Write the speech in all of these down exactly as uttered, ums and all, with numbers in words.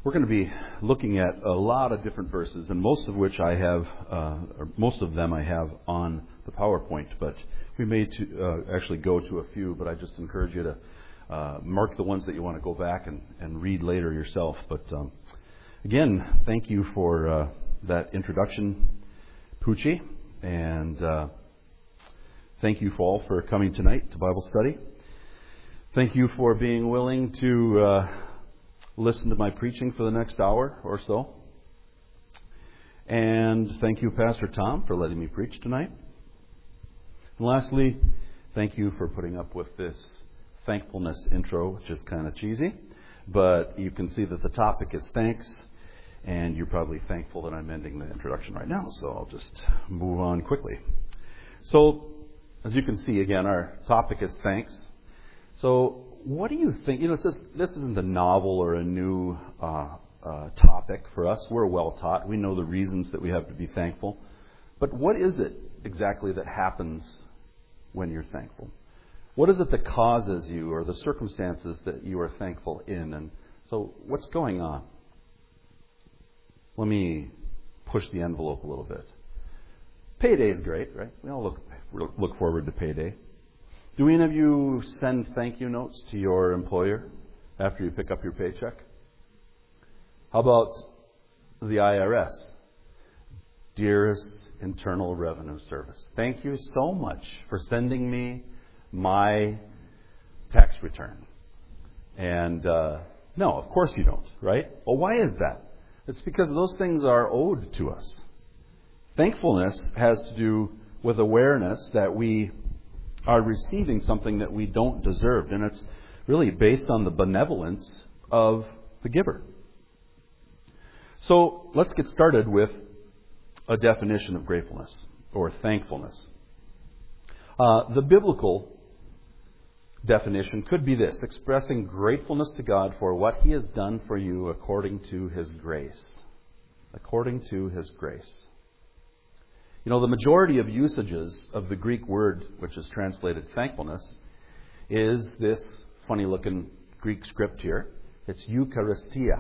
We're going to be looking at a lot of different verses, and most of which I have, uh, or most of them I have on the PowerPoint, but we may to, uh, actually go to a few, but I just encourage you to uh, mark the ones that you want to go back and, and read later yourself. But um, again, thank you for uh, that introduction, Poochie, and uh, thank you for all for coming tonight to Bible study. Thank you for being willing to uh, listen to my preaching for the next hour or so. And thank you, Pastor Tom, for letting me preach tonight. And lastly, thank you for putting up with this thankfulness intro, which is kind of cheesy. But you can see that the topic is thanks, and you're probably thankful that I'm ending the introduction right now, so I'll just move on quickly. So, as you can see, again, our topic is thanks. So, what do you think? You know, it's just, this isn't a novel or a new uh, uh, topic for us. We're well taught. We know the reasons that we have to be thankful. But what is it exactly that happens when you're thankful? What is it that causes you, or the circumstances that you are thankful in? And so, what's going on? Let me push the envelope a little bit. Payday is great, right? We all look look forward to payday. Do any of you send thank you notes to your employer after you pick up your paycheck? How about the I R S? Dearest Internal Revenue Service, thank you so much for sending me my tax return. And uh, no, of course you don't, right? Well, why is that? It's because those things are owed to us. Thankfulness has to do with awareness that we are receiving something that we don't deserve, and it's really based on the benevolence of the giver. So let's get started with a definition of gratefulness or thankfulness. Uh, the biblical definition could be this: expressing gratefulness to God for what He has done for you according to His grace. According to His grace. You know, the majority of usages of the Greek word, which is translated thankfulness, is this funny-looking Greek script here. It's Eucharistia.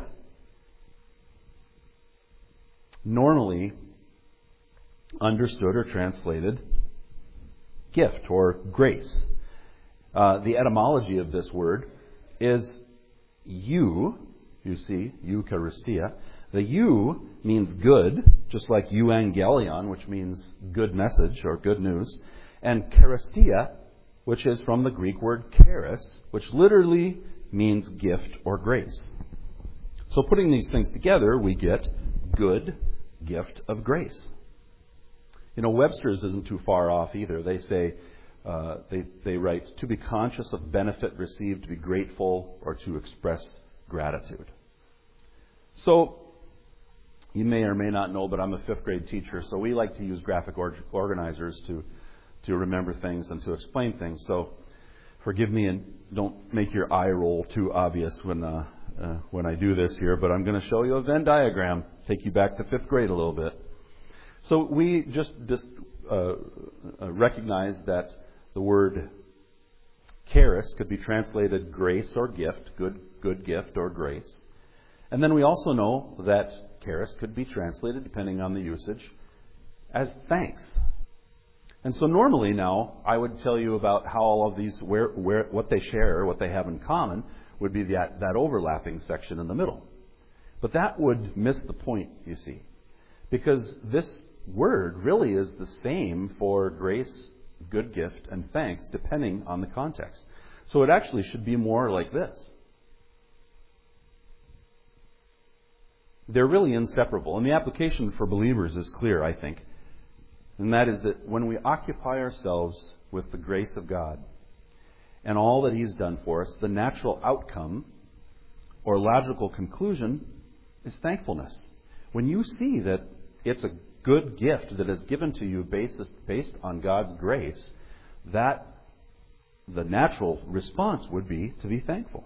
Normally understood or translated gift or grace. Uh, the etymology of this word is eu, you see, Eucharistia. The eu means good, just like euangelion, which means good message or good news, and charistia, which is from the Greek word charis, which literally means gift or grace. So putting these things together, we get good gift of grace. You know, Webster's isn't too far off either. They say, uh, they, they write, to be conscious of benefit received, to be grateful, or to express gratitude. So, you may or may not know, but I'm a fifth grade teacher, so we like to use graphic or- organizers to, to remember things and to explain things. So forgive me and don't make your eye roll too obvious when uh, uh, when I do this here, but I'm going to show you a Venn diagram, take you back to fifth grade a little bit. So we just, just uh, uh, recognize that the word charis could be translated grace or gift, good, good gift or grace. And then we also know that charis could be translated, depending on the usage, as thanks. And so normally now, I would tell you about how all of these, where, where, what they share, what they have in common, would be that, that overlapping section in the middle. But that would miss the point, you see. Because this word really is the same for grace, good gift, and thanks, depending on the context. So it actually should be more like this. They're really inseparable. And the application for believers is clear, I think. And that is that when we occupy ourselves with the grace of God and all that He's done for us, the natural outcome or logical conclusion is thankfulness. When you see that it's a good gift that is given to you based, based on God's grace, that the natural response would be to be thankful.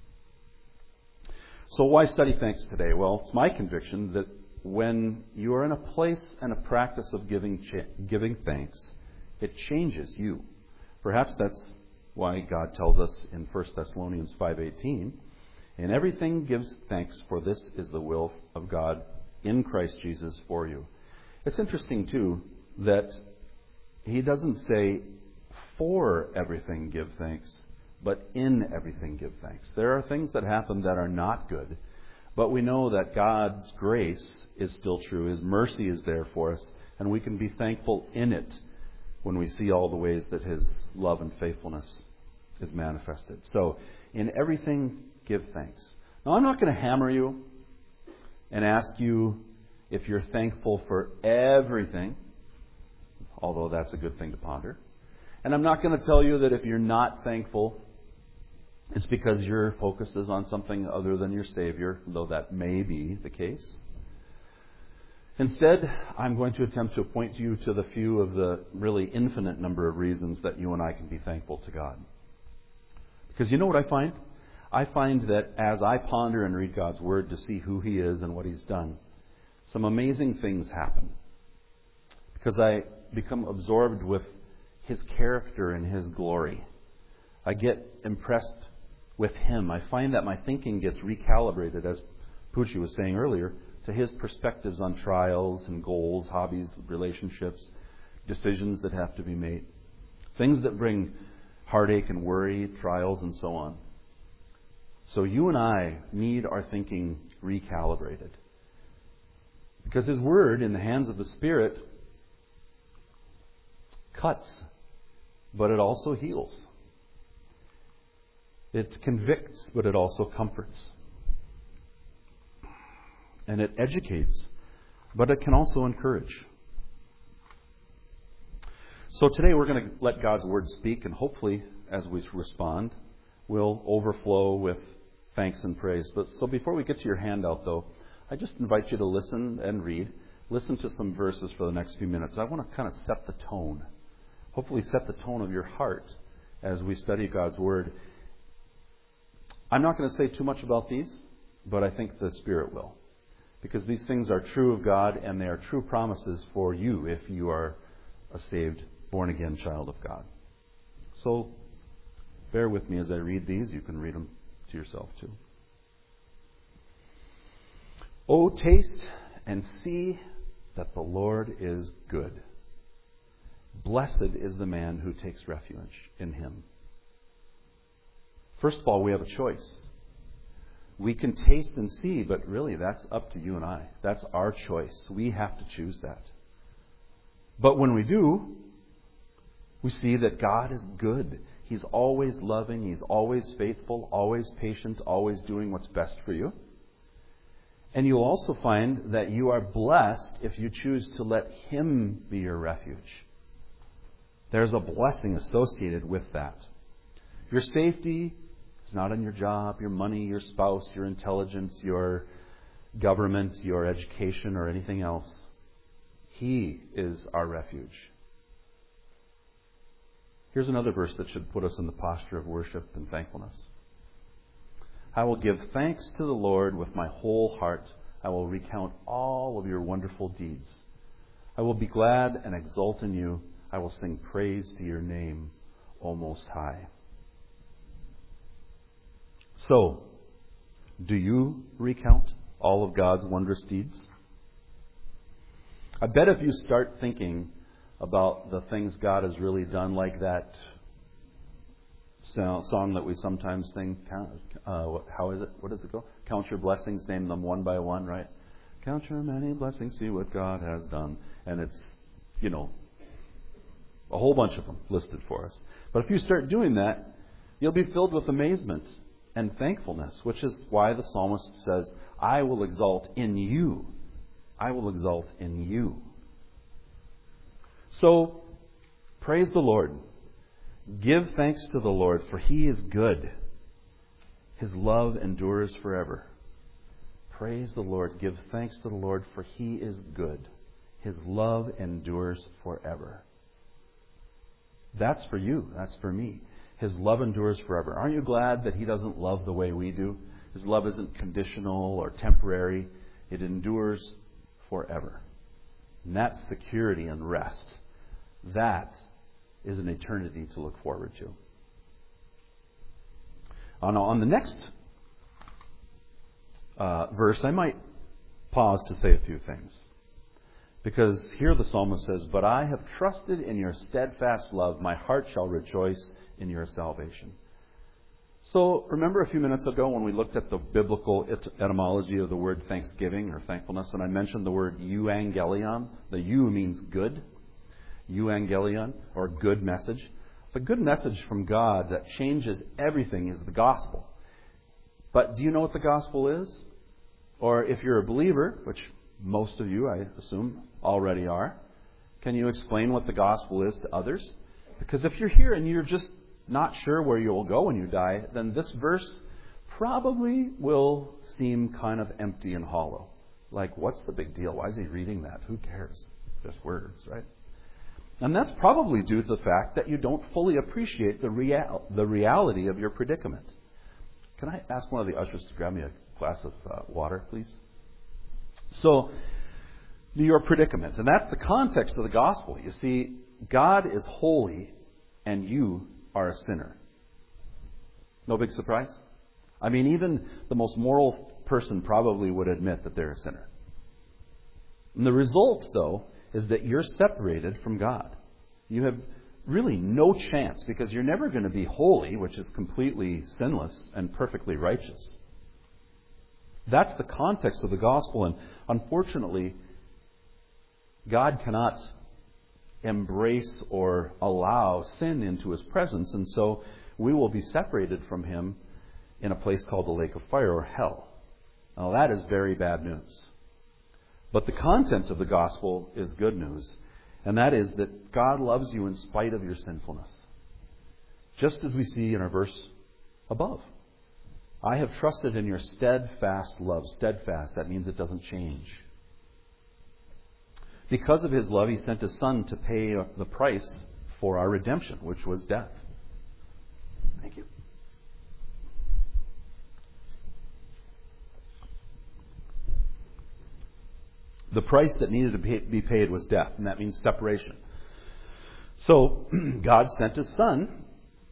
So why study thanks today? Well, it's my conviction that when you are in a place and a practice of giving giving thanks, it changes you. Perhaps that's why God tells us in First Thessalonians five eighteen, In everything gives thanks, for this is the will of God in Christ Jesus for you. It's interesting, too, that he doesn't say, for everything give thanks, but in everything give thanks. There are things that happen that are not good, but we know that God's grace is still true. His mercy is there for us, and we can be thankful in it when we see all the ways that His love and faithfulness is manifested. So, in everything, give thanks. Now, I'm not going to hammer you and ask you if you're thankful for everything, although that's a good thing to ponder. And I'm not going to tell you that if you're not thankful, it's because your focus is on something other than your Savior, though that may be the case. Instead, I'm going to attempt to point you to the few of the really infinite number of reasons that you and I can be thankful to God. Because you know what I find? I find that as I ponder and read God's Word to see who He is and what He's done, some amazing things happen. Because I become absorbed with His character and His glory. I get impressed with Him. I find that my thinking gets recalibrated, as Pucci was saying earlier, to His perspectives on trials and goals, hobbies, relationships, decisions that have to be made. Things that bring heartache and worry, trials and so on. So you and I need our thinking recalibrated. Because His Word, in the hands of the Spirit, cuts, but it also heals. It convicts, but it also comforts. And it educates, but it can also encourage. So today we're going to let God's Word speak, and hopefully, as we respond, we'll overflow with thanks and praise. But so before we get to your handout, though, I just invite you to listen and read. Listen to some verses for the next few minutes. I want to kind of set the tone. Hopefully set the tone of your heart as we study God's Word. I'm not going to say too much about these, but I think the Spirit will. Because these things are true of God, and they are true promises for you if you are a saved, born-again child of God. So, bear with me as I read these. You can read them to yourself too. Oh, taste and see that the Lord is good. Blessed is the man who takes refuge in Him. First of all, we have a choice. We can taste and see, but really that's up to you and I. That's our choice. We have to choose that. But when we do, we see that God is good. He's always loving. He's always faithful, always patient, always doing what's best for you. And you'll also find that you are blessed if you choose to let Him be your refuge. There's a blessing associated with that. Your safety is not in your job, your money, your spouse, your intelligence, your government, your education, or anything else. He is our refuge. Here's another verse that should put us in the posture of worship and thankfulness. I will give thanks to the Lord with my whole heart. I will recount all of your wonderful deeds. I will be glad and exult in you. I will sing praise to your name, O Most High. So, do you recount all of God's wondrous deeds? I bet if you start thinking about the things God has really done, like that song that we sometimes sing, uh, how is it? What does it go? Count your blessings, name them one by one, right? Count your many blessings, see what God has done. And it's, you know, a whole bunch of them listed for us. But if you start doing that, you'll be filled with amazement and thankfulness, which is why the psalmist says, I will exalt in you. I will exalt in you. So, praise the Lord. Give thanks to the Lord, for He is good. His love endures forever. Praise the Lord. Give thanks to the Lord, for He is good. His love endures forever. That's for you. That's for me. His love endures forever. Aren't you glad that He doesn't love the way we do? His love isn't conditional or temporary. It endures forever. And that's security and rest. That is an eternity to look forward to. On, on the next uh, verse, I might pause to say a few things. Because here the psalmist says, "But I have trusted in your steadfast love. My heart shall rejoice in your salvation." So remember a few minutes ago when we looked at the biblical etymology of the word thanksgiving or thankfulness, and I mentioned the word euangelion. The eu means good. Euangelion, or good message. The good message from God that changes everything is the gospel. But do you know what the gospel is? Or if you're a believer, which most of you, I assume, already are, can you explain what the gospel is to others? Because if you're here and you're just not sure where you'll go when you die, then this verse probably will seem kind of empty and hollow. Like, what's the big deal? Why is he reading that? Who cares? Just words, right? And that's probably due to the fact that you don't fully appreciate the real, the reality of your predicament. Can I ask one of the ushers to grab me a glass of uh, water, please? So, your predicament. And that's the context of the gospel. You see, God is holy and you are a sinner. No big surprise? I mean, even the most moral person probably would admit that they're a sinner. And the result, though, is that you're separated from God. You have really no chance because you're never going to be holy, which is completely sinless and perfectly righteous. That's the context of the gospel, and unfortunately, God cannot embrace or allow sin into His presence, and so we will be separated from Him in a place called the lake of fire or hell. Now that is very bad news. But the content of the gospel is good news, and that is that God loves you in spite of your sinfulness. Just as we see in our verse above. I have trusted in your steadfast love. Steadfast, that means it doesn't change. Because of His love, He sent His Son to pay the price for our redemption, which was death. Thank you. The price that needed to be paid was death, and that means separation. So, God sent His Son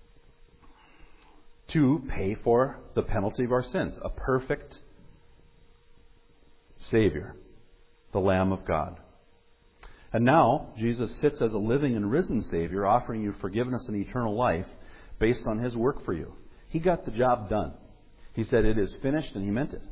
to pay for the penalty of our sins. A perfect Savior, the Lamb of God. And now, Jesus sits as a living and risen Savior, offering you forgiveness and eternal life based on His work for you. He got the job done. He said, "It is finished," and He meant it.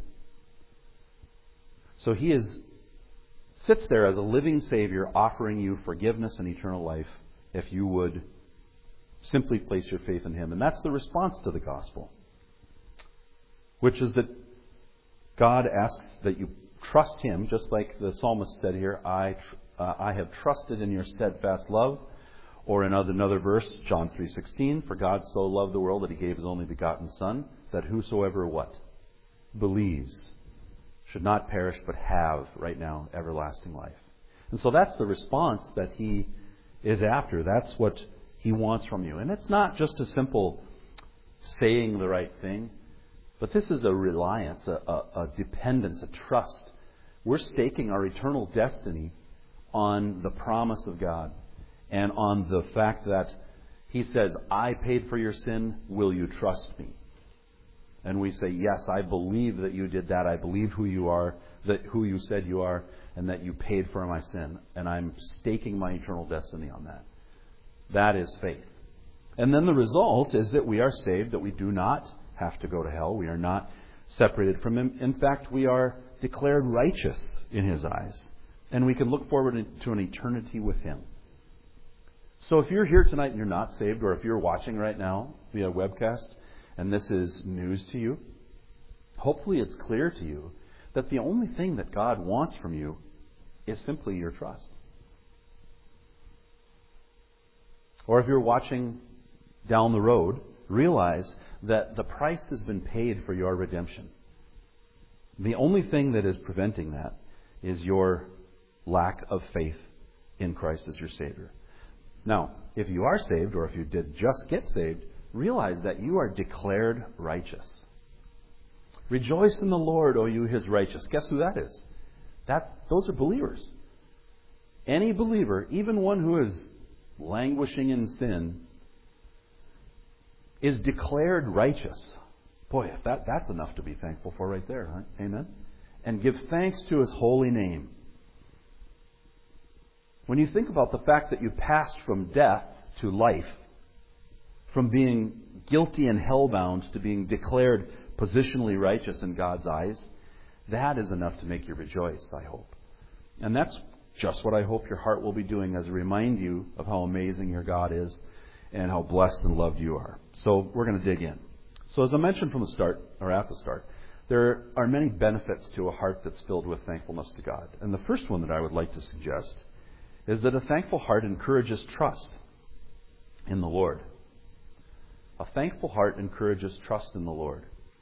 So He is sits there as a living Savior offering you forgiveness and eternal life if you would simply place your faith in Him. And that's the response to the gospel, which is that God asks that you trust Him, just like the psalmist said here, I, uh, I have trusted in your steadfast love. Or in another, another verse, John three sixteen, for God so loved the world that He gave His only begotten Son, that whosoever what? Believes should not perish but have, right now, everlasting life. And so that's the response that He is after. That's what He wants from you. And it's not just a simple saying the right thing, but this is a reliance, a, a, a dependence, a trust. We're staking our eternal destiny on the promise of God and on the fact that He says, I paid for your sin, will you trust me? And we say, yes, I believe that you did that. I believe who you are, that who you said you are, and that you paid for my sin. And I'm staking my eternal destiny on that. That is faith. And then the result is that we are saved, that we do not have to go to hell. We are not separated from Him. In fact, we are declared righteous in His eyes. And we can look forward to an eternity with Him. So if you're here tonight and you're not saved, or if you're watching right now via webcast, and this is news to you, hopefully it's clear to you that the only thing that God wants from you is simply your trust. Or if you're watching down the road, realize that the price has been paid for your redemption. The only thing that is preventing that is your lack of faith in Christ as your Savior. Now, if you are saved, or if you did just get saved, realize that you are declared righteous. Rejoice in the Lord, O you His righteous. Guess who that is? That, those are believers. Any believer, even one who is languishing in sin, is declared righteous. Boy, if that, that's enough to be thankful for right there, huh? Amen? And give thanks to His holy name. When you think about the fact that you passed from death to life, from being guilty and hellbound to being declared positionally righteous in God's eyes, that is enough to make you rejoice, I hope. And that's just what I hope your heart will be doing as a remind you of how amazing your God is and how blessed and loved you are. So we're going to dig in. So as I mentioned from the start, or at the start, there are many benefits to a heart that's filled with thankfulness to God. And the first one that I would like to suggest is that a thankful heart encourages trust in the Lord. A thankful heart encourages trust in the Lord.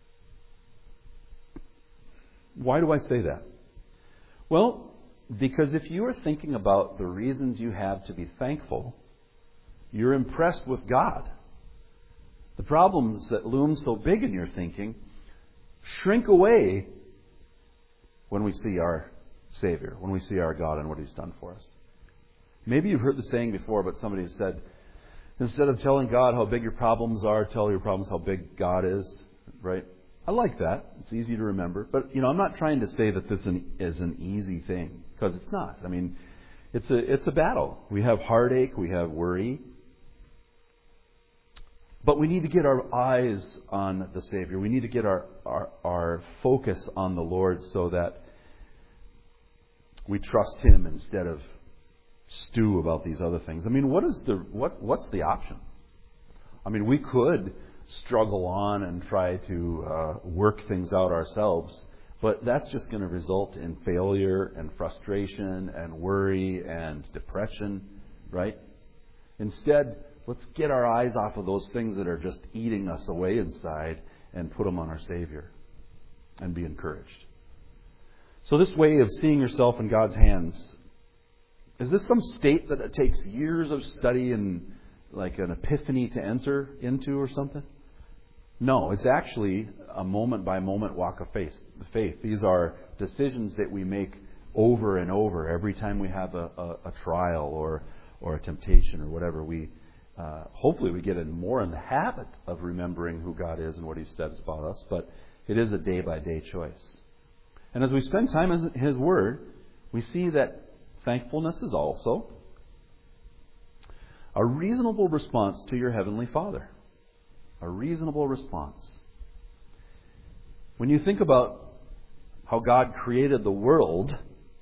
Why do I say that? Well, because if you are thinking about the reasons you have to be thankful, you're impressed with God. The problems that loom so big in your thinking shrink away when we see our Savior, when we see our God and what He's done for us. Maybe you've heard the saying before, but somebody said, instead of telling God how big your problems are, tell your problems how big God is, right? I like that. It's easy to remember. But, you know, I'm not trying to say that this is an easy thing, because it's not. I mean, it's a, it's a battle. We have heartache, we have worry. But we need to get our eyes on the Savior. We need to get our, our, our focus on the Lord so that we trust Him instead of stew about these other things. I mean, what is the what what's the option? I mean, we could struggle on and try to uh, work things out ourselves, but that's just going to result in failure and frustration and worry and depression, right? Instead, let's get our eyes off of those things that are just eating us away inside and put them on our Savior and be encouraged. So this way of seeing yourself in God's hands, is this some state that it takes years of study and like an epiphany to enter into or something? No, it's actually a moment-by-moment walk of faith. faith. These are decisions that we make over and over every time we have a, a, a trial or or a temptation or whatever. We uh, hopefully we get in more in the habit of remembering who God is and what He says about us, but it is a day-by-day choice. And as we spend time in His Word, we see that thankfulness is also a reasonable response to your Heavenly Father. A reasonable response. When you think about how God created the world,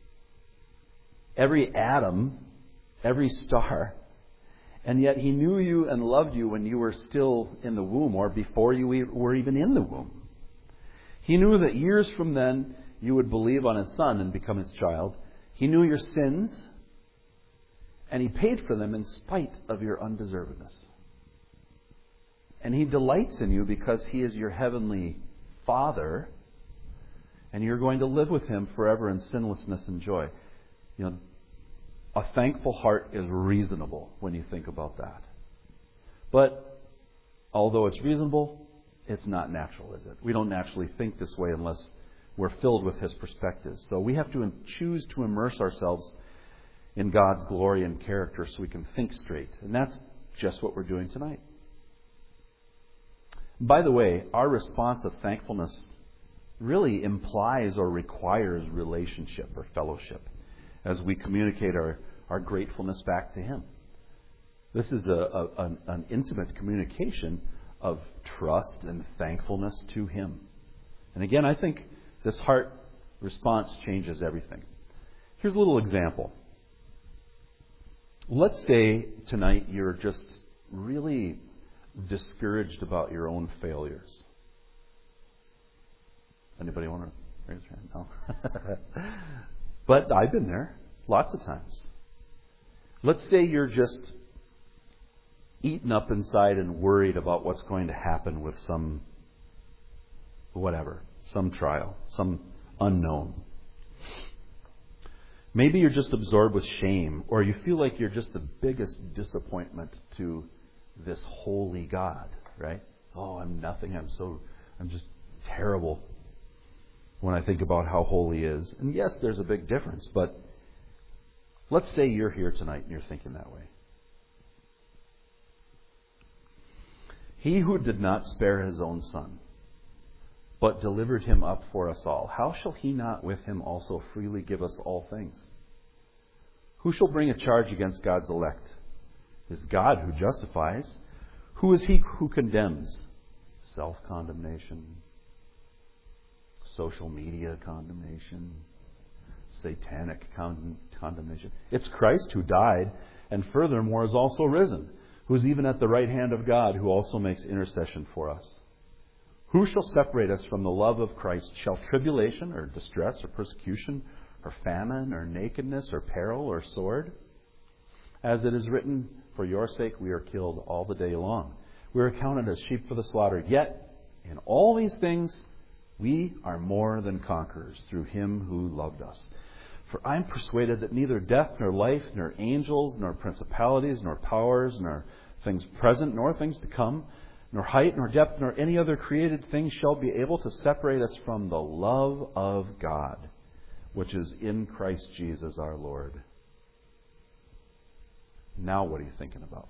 every atom, every star, and yet He knew you and loved you when you were still in the womb or before you were even in the womb. He knew that years from then you would believe on His Son and become His child. He knew your sins, and He paid for them in spite of your undeservedness. And He delights in you because He is your heavenly Father, and you're going to live with Him forever in sinlessness and joy. You know, a thankful heart is reasonable when you think about that. But although it's reasonable, it's not natural, is it? We don't naturally think this way unless we're filled with His perspectives. So we have to choose to immerse ourselves in God's glory and character so we can think straight. And that's just what we're doing tonight. By the way, our response of thankfulness really implies or requires relationship or fellowship as we communicate our, our gratefulness back to Him. This is a, a, an, an intimate communication of trust and thankfulness to Him. And again, I think this heart response changes everything. Here's a little example. Let's say tonight you're just really discouraged about your own failures. Anybody want to raise your hand? No. But I've been there lots of times. Let's say you're just eaten up inside and worried about what's going to happen with some whatever, some trial, some unknown. Maybe you're just absorbed with shame, or you feel like you're just the biggest disappointment to this holy God, right? Oh, I'm nothing. I'm so, I'm just terrible when I think about how holy He is. And yes, there's a big difference, but let's say you're here tonight and you're thinking that way. He who did not spare His own Son, but delivered him up for us all, how shall he not with him also freely give us all things? Who shall bring a charge against God's elect? It is God who justifies. Who is he who condemns? Self-condemnation, social media condemnation, satanic con- condemnation. It's Christ who died and furthermore is also risen, who is even at the right hand of God, who also makes intercession for us. Who shall separate us from the love of Christ? Shall tribulation or distress or persecution or famine or nakedness or peril or sword? As it is written, for your sake we are killed all the day long. We are accounted as sheep for the slaughter. Yet in all these things we are more than conquerors through him who loved us. For I am persuaded that neither death nor life, nor angels, nor principalities, nor powers, nor things present, nor things to come, nor height, nor depth, nor any other created thing shall be able to separate us from the love of God, which is in Christ Jesus our Lord. Now what are you thinking about?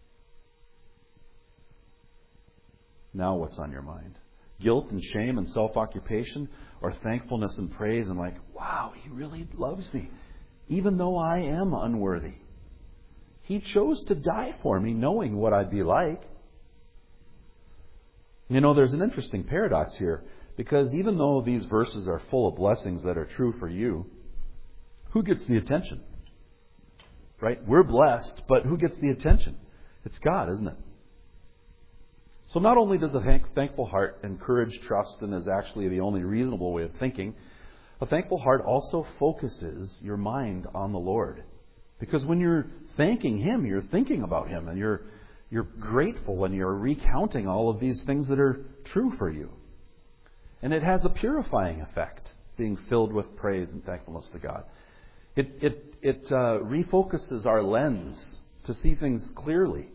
Now what's on your mind? Guilt and shame and self-occupation, or thankfulness and praise and like, wow, he really loves me, even though I am unworthy. He chose to die for me knowing what I'd be like. You know, there's an interesting paradox here, because even though these verses are full of blessings that are true for you, who gets the attention? Right? We're blessed, but who gets the attention? It's God, isn't it? So not only does a thank- thankful heart encourage trust and is actually the only reasonable way of thinking, a thankful heart also focuses your mind on the Lord. Because when you're thanking Him, you're thinking about Him, and you're you're grateful, and you're recounting all of these things that are true for you. And it has a purifying effect, being filled with praise and thankfulness to God. It it it uh, refocuses our lens to see things clearly.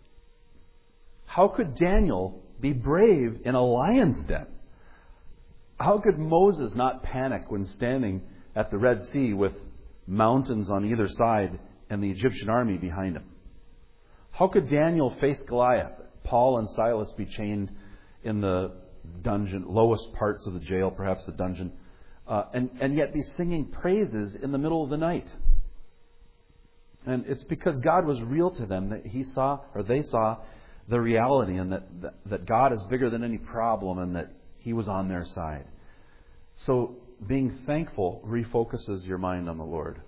How could Daniel be brave in a lion's den? How could Moses not panic when standing at the Red Sea with mountains on either side and the Egyptian army behind him? How could Daniel face Goliath, Paul and Silas be chained in the dungeon, lowest parts of the jail, perhaps the dungeon, uh, and, and yet be singing praises in the middle of the night? And it's because God was real to them that he saw, or they saw, the reality, and that, that, that God is bigger than any problem, and that He was on their side. So being thankful refocuses your mind on the Lord.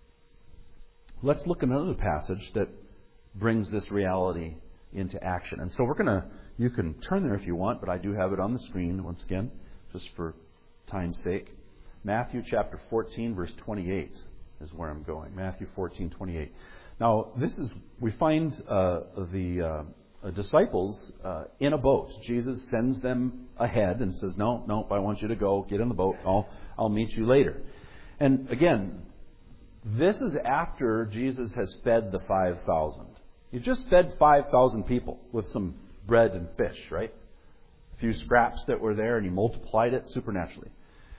Let's look at another passage that brings this reality into action. And so we're going to, you can turn there if you want, but I do have it on the screen once again, just for time's sake. Matthew chapter fourteen, verse twenty-eight is where I'm going. Matthew fourteen, twenty-eight. Now, this is, we find uh, the uh, uh, disciples uh, in a boat. Jesus sends them ahead and says, no, no, I want you to go, get in the boat, I'll, I'll meet you later. And again, this is after Jesus has fed the five thousand. He just fed five thousand people with some bread and fish, right? A few scraps that were there, and He multiplied it supernaturally.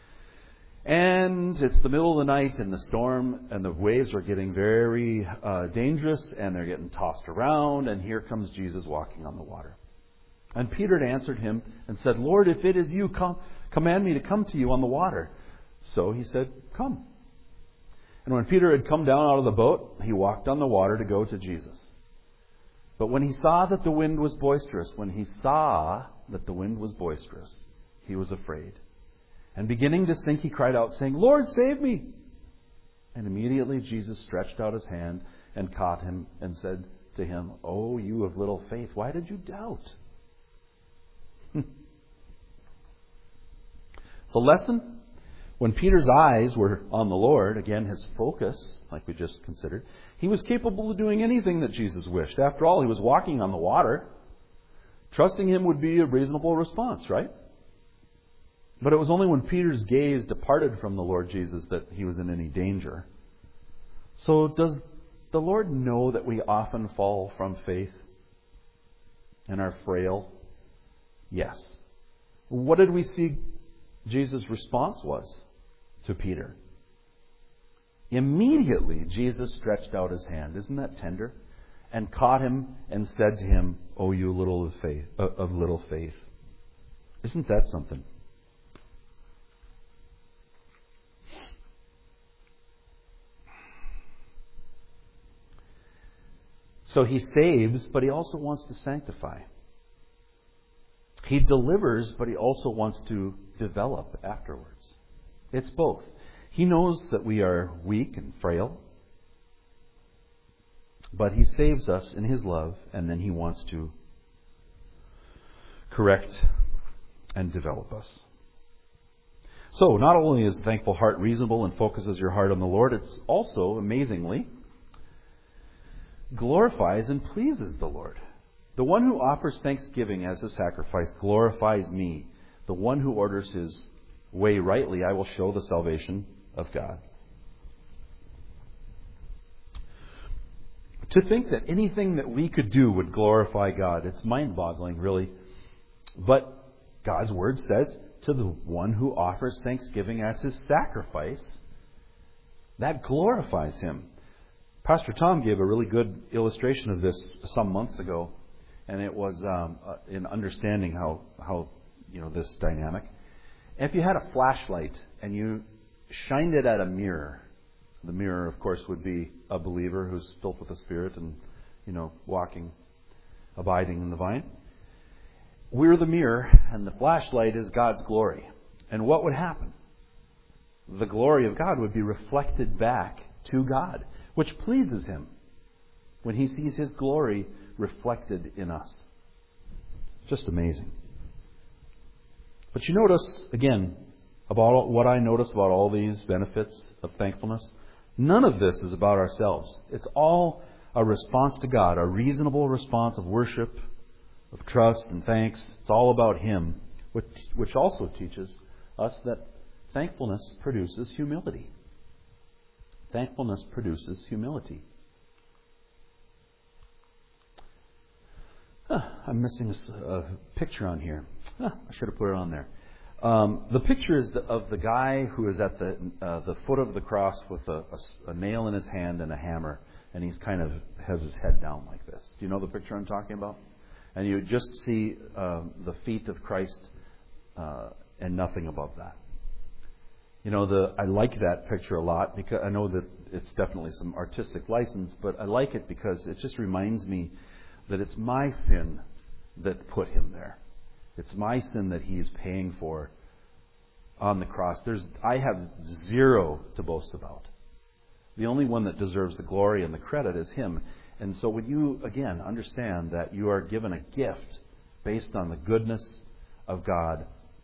And it's the middle of the night, and the storm and the waves are getting very uh, dangerous, and they're getting tossed around, and here comes Jesus walking on the water. And Peter had answered Him and said, Lord, if it is you, come, command me to come to you on the water. So He said, come. And when Peter had come down out of the boat, he walked on the water to go to Jesus. But when he saw that the wind was boisterous, when he saw that the wind was boisterous, he was afraid. And beginning to sink, he cried out, saying, Lord, save me! And immediately Jesus stretched out His hand and caught him and said to him, Oh, you of little faith, why did you doubt? The lesson? When Peter's eyes were on the Lord, again, his focus, like we just considered, he was capable of doing anything that Jesus wished. After all, he was walking on the water. Trusting Him would be a reasonable response, right? But it was only when Peter's gaze departed from the Lord Jesus that he was in any danger. So does the Lord know that we often fall from faith and are frail? Yes. What did we see Jesus' response was to Peter? Immediately, Jesus stretched out His hand. Isn't that tender? And caught him and said to him, Oh, you little of faith, of little faith. Isn't that something? So He saves, but He also wants to sanctify. He delivers, but He also wants to develop afterwards. It's both. He knows that we are weak and frail, but He saves us in His love, and then He wants to correct and develop us. So, not only is a thankful heart reasonable and focuses your heart on the Lord, it's also, amazingly, glorifies and pleases the Lord. The one who offers thanksgiving as a sacrifice glorifies me. The one who orders his way rightly, I will show the salvation of God. To think that anything that we could do would glorify God, it's mind-boggling, really. But God's Word says, to the one who offers thanksgiving as his sacrifice, that glorifies Him. Pastor Tom gave a really good illustration of this some months ago, and it was um, uh, in understanding how, how you know this dynamic. If you had a flashlight and you shined it at a mirror, the mirror, of course, would be a believer who's filled with the Spirit and, you know, walking, abiding in the vine. We're the mirror, and the flashlight is God's glory. And what would happen? The glory of God would be reflected back to God, which pleases Him when He sees His glory reflected in us. Just amazing. But you notice, again, about what I notice about all these benefits of thankfulness, none of this is about ourselves. It's all a response to God, a reasonable response of worship, of trust and thanks. It's all about Him, which, which also teaches us that thankfulness produces humility. Thankfulness produces humility. Huh, I'm missing a, a picture on here. Huh, I should have put it on there. Um, the picture is the, of the guy who is at the uh, the foot of the cross with a, a, a nail in his hand and a hammer, and he's kind of has his head down like this. Do you know the picture I'm talking about? And you just see uh, the feet of Christ uh, and nothing above that. You know, the I like that picture a lot because I know that it's definitely some artistic license, but I like it because it just reminds me that it's my sin that put Him there. It's my sin that He's paying for on the cross. There's I have zero to boast about. The only one that deserves the glory and the credit is Him. And so when you, again, understand that you are given a gift based on the goodness of God,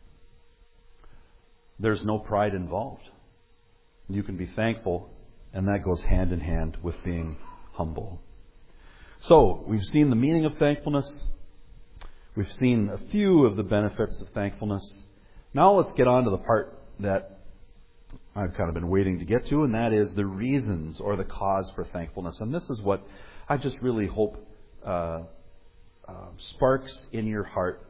there's no pride involved. You can be thankful, and that goes hand in hand with being humble. So, we've seen the meaning of thankfulness. We've seen a few of the benefits of thankfulness. Now let's get on to the part that I've kind of been waiting to get to, and that is the reasons or the cause for thankfulness. And this is what I just really hope uh, uh, sparks in your heart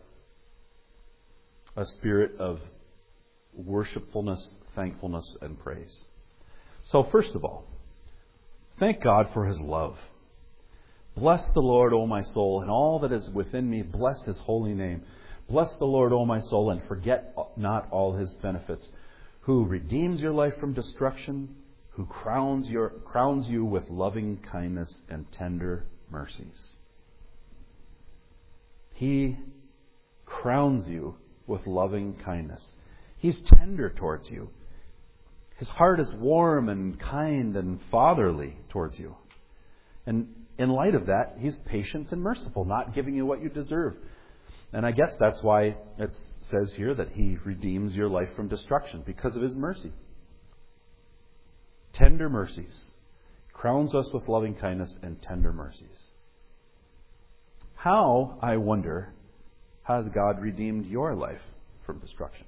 a spirit of worshipfulness, thankfulness, and praise. So first of all, thank God for His love. Bless the Lord, O my soul, and all that is within me. Bless His holy name. Bless the Lord, O my soul, and forget not all His benefits, who redeems your life from destruction, who crowns your crowns you with loving kindness and tender mercies. He crowns you with loving kindness. He's tender towards you. His heart is warm and kind and fatherly towards you. And in light of that, He's patient and merciful, not giving you what you deserve. And I guess that's why it says here that He redeems your life from destruction, because of His mercy. Tender mercies. Crowns us with loving kindness and tender mercies. How, I wonder, has God redeemed your life from destruction?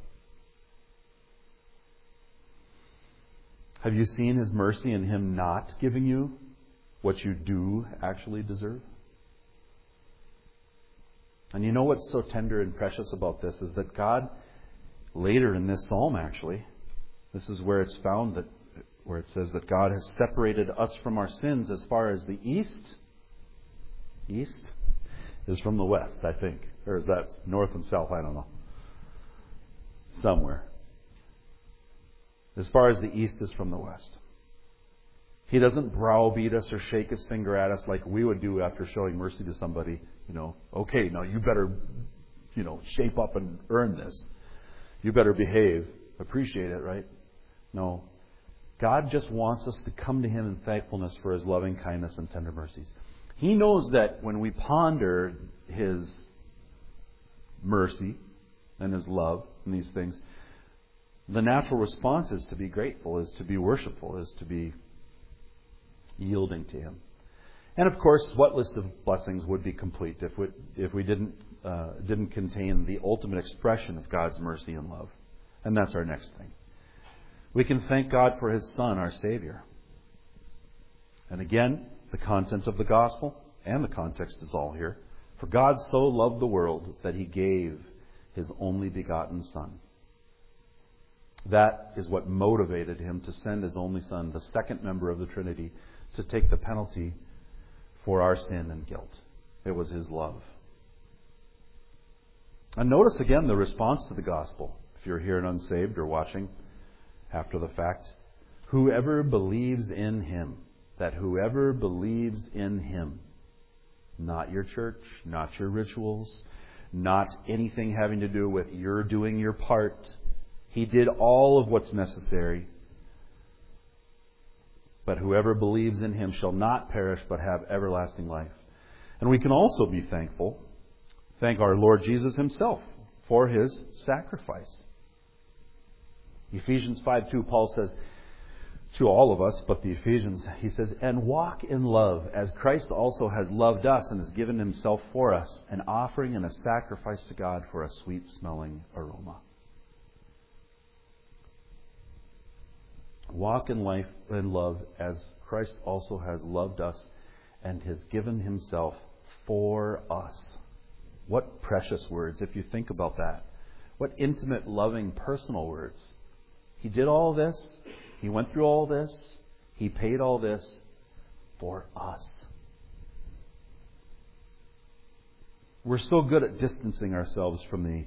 Have you seen His mercy in Him not giving you what you do actually deserve? And you know what's so tender and precious about this is that God, later in this psalm actually, this is where it's found that where it says that God has separated us from our sins as far as the east. East is from the west, I think. Or is that north and south? I don't know. Somewhere. As far as the east is from the west. He doesn't browbeat us or shake his finger at us like we would do after showing mercy to somebody. You know, okay, now you better, you know, shape up and earn this. You better behave. Appreciate it, right? No. God just wants us to come to Him in thankfulness for His loving kindness and tender mercies. He knows that when we ponder His mercy and His love and these things, the natural response is to be grateful, is to be worshipful, is to be yielding to Him. And of course, what list of blessings would be complete if we, if we didn't, uh, didn't contain the ultimate expression of God's mercy and love? And that's our next thing. We can thank God for His Son, our Savior. And again, the content of the gospel and the context is all here. For God so loved the world that He gave His only begotten Son. That is what motivated Him to send His only Son, the second member of the Trinity, to take the penalty for our sin and guilt. It was His love. And notice again the response to the gospel. If you're here and unsaved or watching after the fact, whoever believes in Him, that whoever believes in Him, not your church, not your rituals, not anything having to do with your doing your part. He did all of what's necessary. But whoever believes in Him shall not perish but have everlasting life. And we can also be thankful, thank our Lord Jesus Himself for His sacrifice. Ephesians five two, Paul says to all of us, but the Ephesians, he says, and walk in love as Christ also has loved us and has given Himself for us, an offering and a sacrifice to God for a sweet-smelling aroma. Walk in life and love as Christ also has loved us and has given Himself for us. What precious words, if you think about that. What intimate, loving, personal words. He did all this. He went through all this. He paid all this for us. We're so good at distancing ourselves from the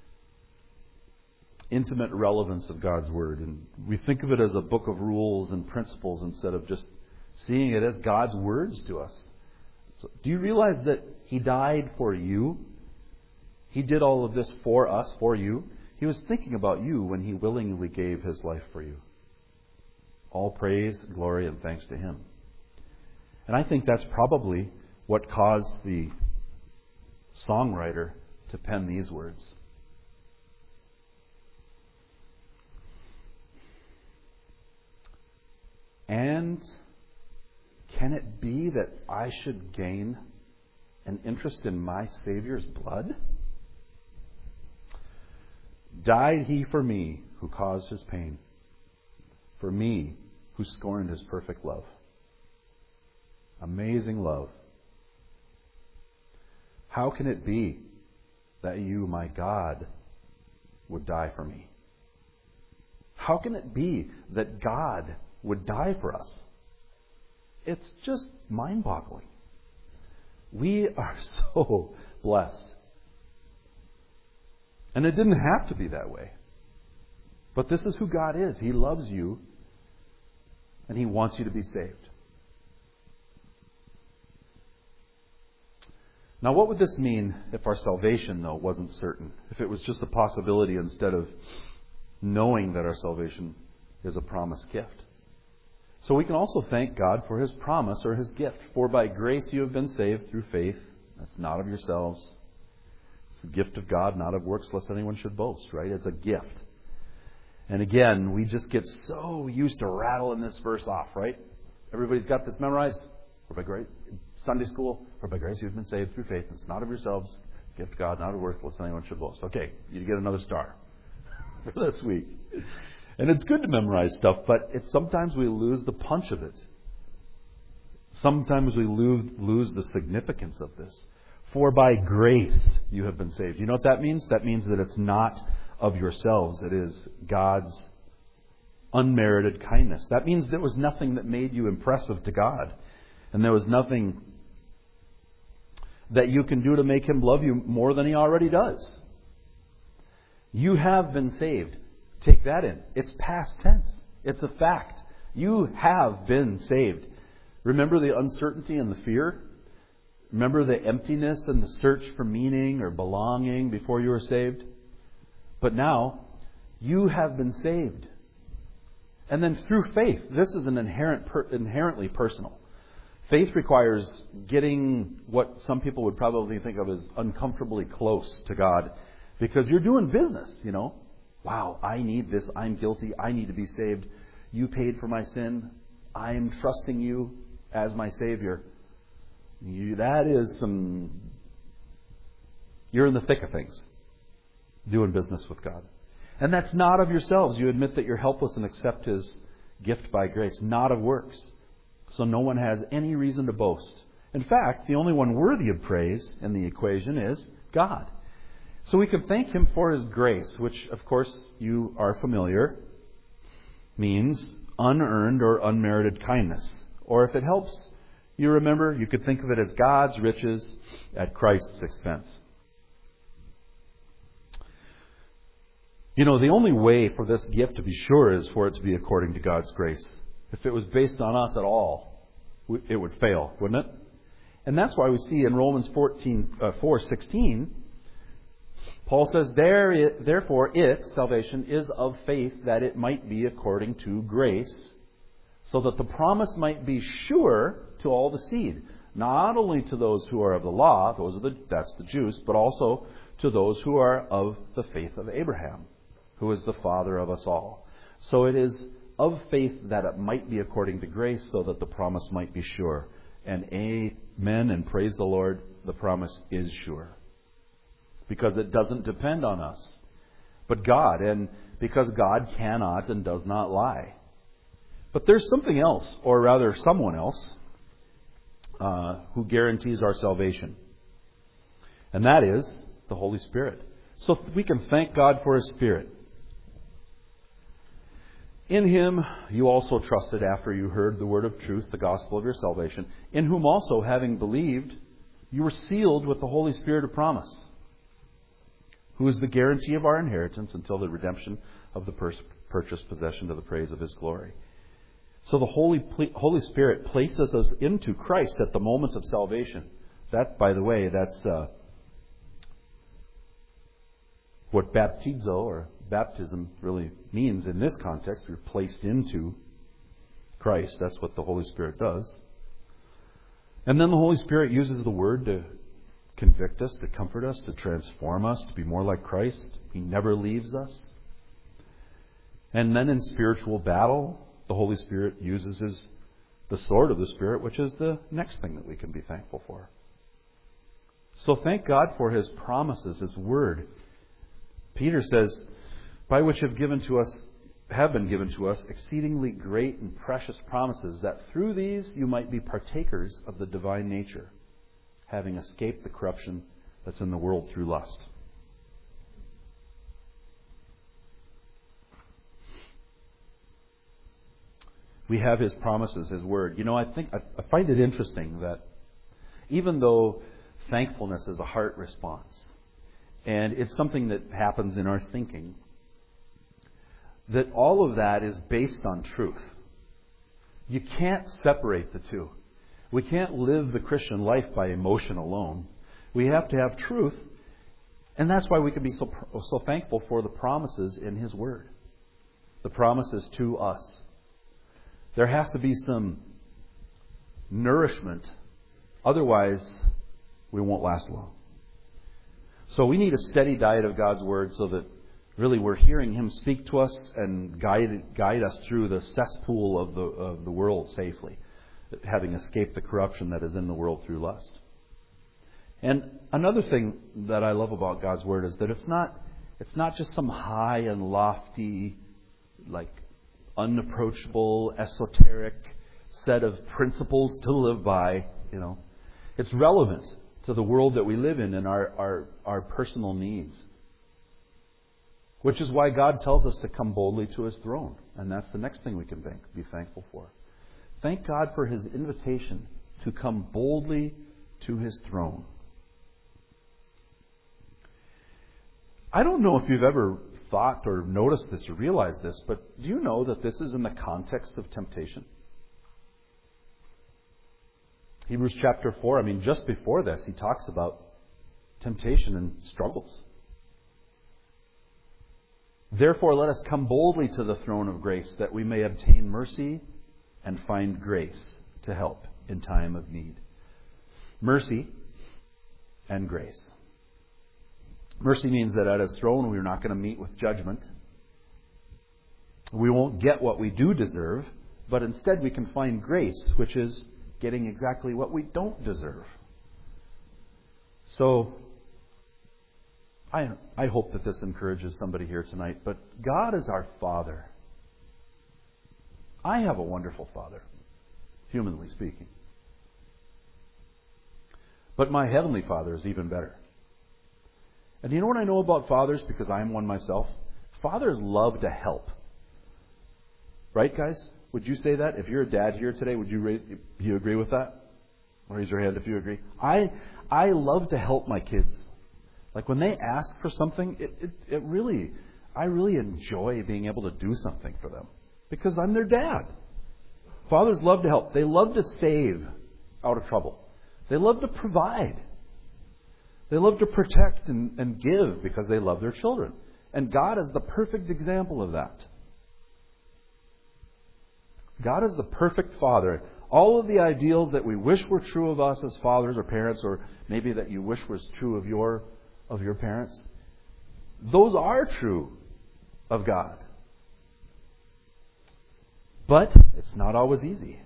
intimate relevance of God's Word. And we think of it as a book of rules and principles instead of just seeing it as God's words to us. So, do you realize that He died for you? He did all of this for us, for you. He was thinking about you when He willingly gave His life for you. All praise, glory, and thanks to Him. And I think that's probably what caused the songwriter to pen these words. And can it be that I should gain an interest in my Savior's blood? Died He for me who caused His pain, for me who scorned His perfect love. Amazing love. How can it be that you, my God, would die for me? How can it be that God would die for us? It's just mind-boggling. We are so blessed. And it didn't have to be that way. But this is who God is. He loves you, and He wants you to be saved. Now, what would this mean if our salvation, though, wasn't certain? If it was just a possibility instead of knowing that our salvation is a promised gift? So we can also thank God for His promise or His gift. For by grace you have been saved through faith. That's not of yourselves. It's the gift of God, not of works, lest anyone should boast, right? It's a gift. And again, we just get so used to rattling this verse off, right? Everybody's got this memorized. For by grace, Sunday school, for by grace you have been saved through faith. It's not of yourselves. It's the gift of God, not of works, lest anyone should boast. Okay, you get another star for this week. And it's good to memorize stuff, but it's sometimes we lose the punch of it. Sometimes we lose, lose the significance of this. For by grace you have been saved. You know what that means? That means that it's not of yourselves. It is God's unmerited kindness. That means there was nothing that made you impressive to God. And there was nothing that you can do to make Him love you more than He already does. You have been saved. Take that in. It's past tense. It's a fact. You have been saved. Remember the uncertainty and the fear? Remember the emptiness and the search for meaning or belonging before you were saved? But now, you have been saved. And then through faith, this is an inherent, per, inherently personal. Faith requires getting what some people would probably think of as uncomfortably close to God. Because you're doing business, you know. Wow, I need this. I'm guilty. I need to be saved. You paid for my sin. I am trusting you as my Savior. You, that is some... You're in the thick of things. Doing business with God. And that's not of yourselves. You admit that you're helpless and accept His gift by grace, not of works. So no one has any reason to boast. In fact, the only one worthy of praise in the equation is God. So we can thank Him for His grace, which, of course, you are familiar, means unearned or unmerited kindness. Or if it helps you remember, you could think of it as God's riches at Christ's expense. You know, the only way for this gift to be sure is for it to be according to God's grace. If it was based on us at all, it would fail, wouldn't it? And that's why we see in Romans fourteen, uh, four sixteen, Paul says, there it, therefore it, salvation, is of faith that it might be according to grace, so that the promise might be sure to all the seed, not only to those who are of the law, those are the, that's the Jews, but also to those who are of the faith of Abraham, who is the father of us all. So it is of faith that it might be according to grace, so that the promise might be sure. And amen and praise the Lord, the promise is sure. Because it doesn't depend on us, but God, and because God cannot and does not lie. But there's something else, or rather someone else, uh, who guarantees our salvation. And that is the Holy Spirit. So we can thank God for His Spirit. In Him you also trusted after you heard the word of truth, the gospel of your salvation, in whom also, having believed, you were sealed with the Holy Spirit of promise, who is the guarantee of our inheritance until the redemption of the pur- purchased possession to the praise of His glory. So the Holy Holy Spirit places us into Christ at the moment of salvation. That, by the way, that's uh, what baptizo or baptism really means in this context. We're placed into Christ. That's what the Holy Spirit does. And then the Holy Spirit uses the Word to convict us, to comfort us, to transform us, to be more like Christ. He never leaves us. And then in spiritual battle, the Holy Spirit uses his, the sword of the Spirit, which is the next thing that we can be thankful for. So thank God for His promises, His Word. Peter says, by which have given to us, have been given to us exceedingly great and precious promises, that through these you might be partakers of the divine nature, having escaped the corruption that's in the world through lust. We have His promises, His Word. You know, I think I, I find it interesting that even though thankfulness is a heart response, and it's something that happens in our thinking, that all of that is based on truth. You can't separate the two. We can't live the Christian life by emotion alone. We have to have truth, and that's why we can be so so thankful for the promises in His Word. The promises to us. There has to be some nourishment. Otherwise, we won't last long. So we need a steady diet of God's Word so that really we're hearing Him speak to us and guide guide us through the cesspool of the of the world safely, having escaped the corruption that is in the world through lust. And another thing that I love about God's Word is that it's not it's not just some high and lofty, like unapproachable, esoteric set of principles to live by. You know, it's relevant to the world that we live in and our, our, our personal needs. Which is why God tells us to come boldly to His throne. And that's the next thing we can thank, be thankful for. Thank God for His invitation to come boldly to His throne. I don't know if you've ever thought or noticed this or realized this, but do you know that this is in the context of temptation? Hebrews chapter four, I mean, just before this, he talks about temptation and struggles. Therefore, let us come boldly to the throne of grace, that we may obtain mercy and find grace to help in time of need. Mercy and grace. Mercy means that at His throne we're not going to meet with judgment. We won't get what we do deserve, but instead we can find grace, which is getting exactly what we don't deserve. So, I, I hope that this encourages somebody here tonight, but God is our Father. I have a wonderful Father, humanly speaking. But my Heavenly Father is even better. And you know what I know about fathers, because I am one myself? Fathers love to help. Right, guys? Would you say that? If you're a dad here today, would you raise, you agree with that? Raise your hand if you agree. I I love to help my kids. Like when they ask for something, it, it, it really, I really enjoy being able to do something for them. Because I'm their dad. Fathers love to help. They love to save out of trouble. They love to provide. They love to protect and, and give because they love their children. And God is the perfect example of that. God is the perfect Father. All of the ideals that we wish were true of us as fathers or parents, or maybe that you wish was true of your of your parents, those are true of God. But it's not always easy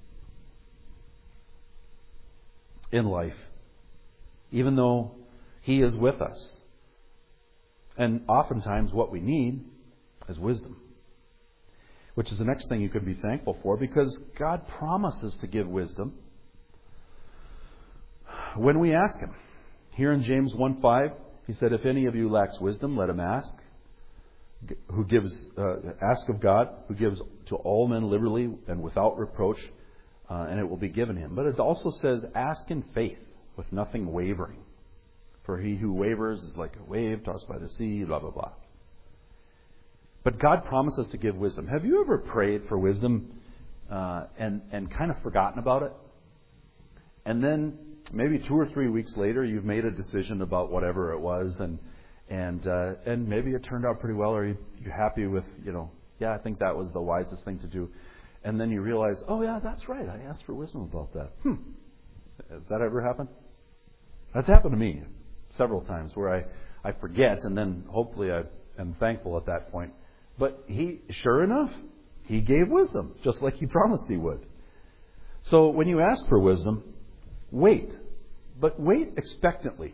in life, even though He is with us. And oftentimes what we need is wisdom, which is the next thing you could be thankful for, because God promises to give wisdom when we ask Him. Here in James one five, He said, "If any of you lacks wisdom, let him ask. Who gives uh, ask of God, who gives to all men liberally and without reproach, uh, and it will be given him." But it also says, "Ask in faith, with nothing wavering. For he who wavers is like a wave tossed by the sea." Blah blah blah. But God promises to give wisdom. Have you ever prayed for wisdom uh, and and kind of forgotten about it? And then maybe two or three weeks later, you've made a decision about whatever it was, and and uh, and maybe it turned out pretty well, or you, you're happy with, you know, yeah, I think that was the wisest thing to do. And then you realize, oh yeah, that's right, I asked for wisdom about that. Hmm. Has that ever happened? That's happened to me several times, where I, I forget, and then hopefully I am thankful at that point. But He, sure enough, He gave wisdom, just like He promised He would. So when you ask for wisdom, wait. But wait expectantly.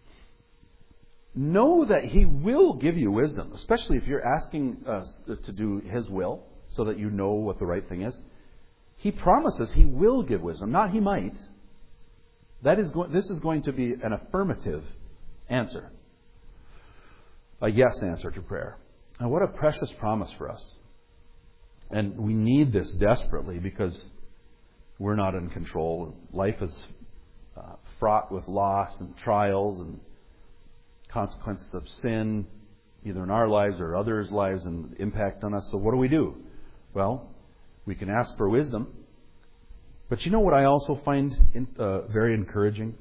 Know that He will give you wisdom, especially if you're asking us to do His will, so that you know what the right thing is. He promises He will give wisdom, not He might. That is go- this is going to be an affirmative answer. A yes answer to prayer. And what a precious promise for us. And we need this desperately, because we're not in control. Life is uh, fraught with loss and trials and consequences of sin, either in our lives or others' lives, and impact on us. So what do we do? Well, we can ask for wisdom. But you know what I also find in, uh, very encouraging?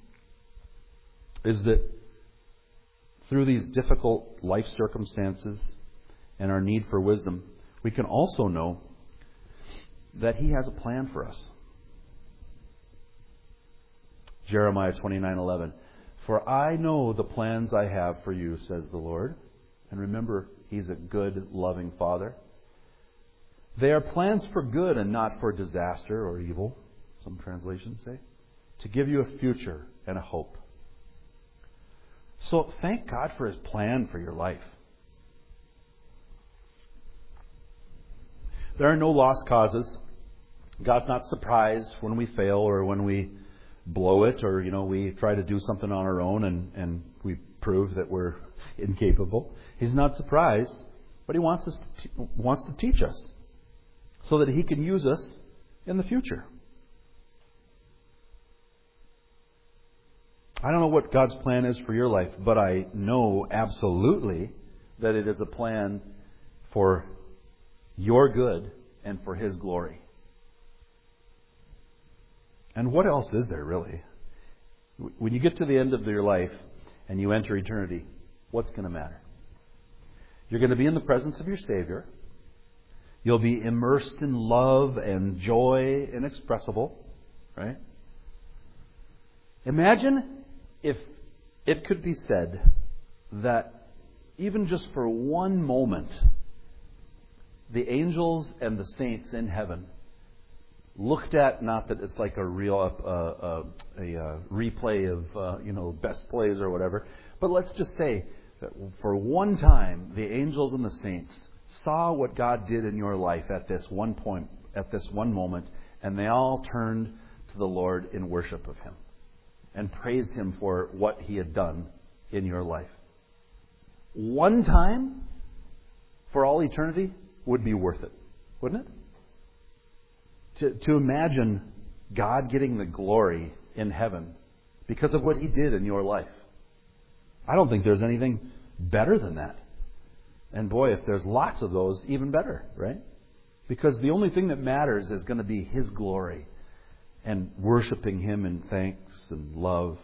Is that through these difficult life circumstances and our need for wisdom, we can also know that He has a plan for us. Jeremiah twenty-nine eleven. "For I know the plans I have for you, says the Lord." And remember, He's a good, loving Father. "They are plans for good and not for disaster or evil," some translations say, "to give you a future and a hope." So thank God for His plan for your life. There are no lost causes. God's not surprised when we fail or when we blow it, or, you know, we try to do something on our own and, and we prove that we're incapable. He's not surprised, but He wants us to te- wants to teach us so that He can use us in the future. I don't know what God's plan is for your life, but I know absolutely that it is a plan for your good and for His glory. And what else is there, really? When you get to the end of your life and you enter eternity, what's going to matter? You're going to be in the presence of your Savior. You'll be immersed in love and joy inexpressible, right? Imagine if it could be said that even just for one moment, the angels and the saints in heaven looked at, not that it's like a real uh, uh, a uh, replay of uh, you know best plays or whatever, but let's just say that for one time, the angels and the saints saw what God did in your life at this one point, at this one moment, and they all turned to the Lord in worship of Him and praised Him for what He had done in your life. One time for all eternity would be worth it, wouldn't it? To, to imagine God getting the glory in heaven because of what He did in your life. I don't think there's anything better than that. And boy, if there's lots of those, even better, right? Because the only thing that matters is going to be His glory and worshiping Him in thanks and love.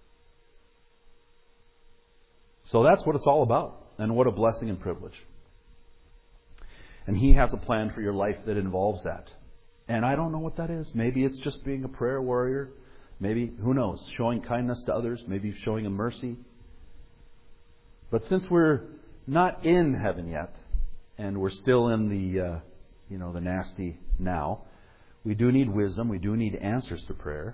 So that's what it's all about. And what a blessing and privilege. And He has a plan for your life that involves that. And I don't know what that is. Maybe it's just being a prayer warrior. Maybe, who knows, showing kindness to others. Maybe showing a mercy. But since we're not in heaven yet, and we're still in the, uh, you know, the nasty now, we do need wisdom. We do need answers to prayer.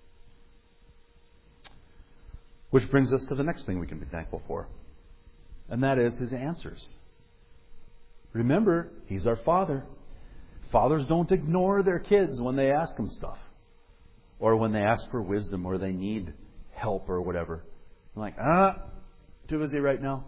Which brings us to the next thing we can be thankful for. And that is His answers. Remember, He's our Father. Fathers don't ignore their kids when they ask them stuff. Or when they ask for wisdom or they need help or whatever. I'm like, ah, too busy right now.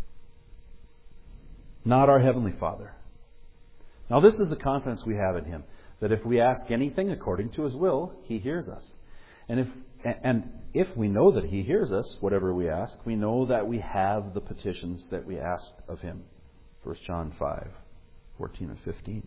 Not our Heavenly Father. Now this is the confidence we have in Him. That if we ask anything according to His will, He hears us. And if and if we know that He hears us, whatever we ask, we know that we have the petitions that we asked of Him. First John five, fourteen and fifteen.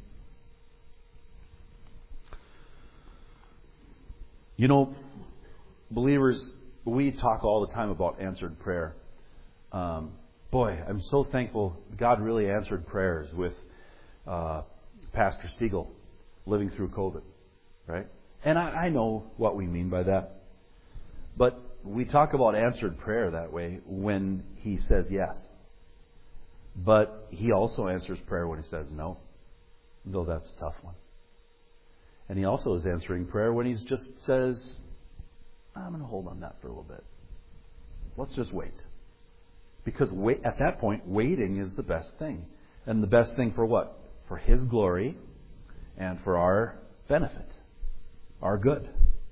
You know, believers, we talk all the time about answered prayer. Um, boy, I'm so thankful God really answered prayers with uh, Pastor Stiegel living through COVID, right? And I, I know what we mean by that. But we talk about answered prayer that way when He says yes. But He also answers prayer when He says no, though that's a tough one. And He also is answering prayer when He just says, I'm going to hold on that for a little bit. Let's just wait. Because wait, at that point, waiting is the best thing. And the best thing for what? For His glory and for our benefit, our good.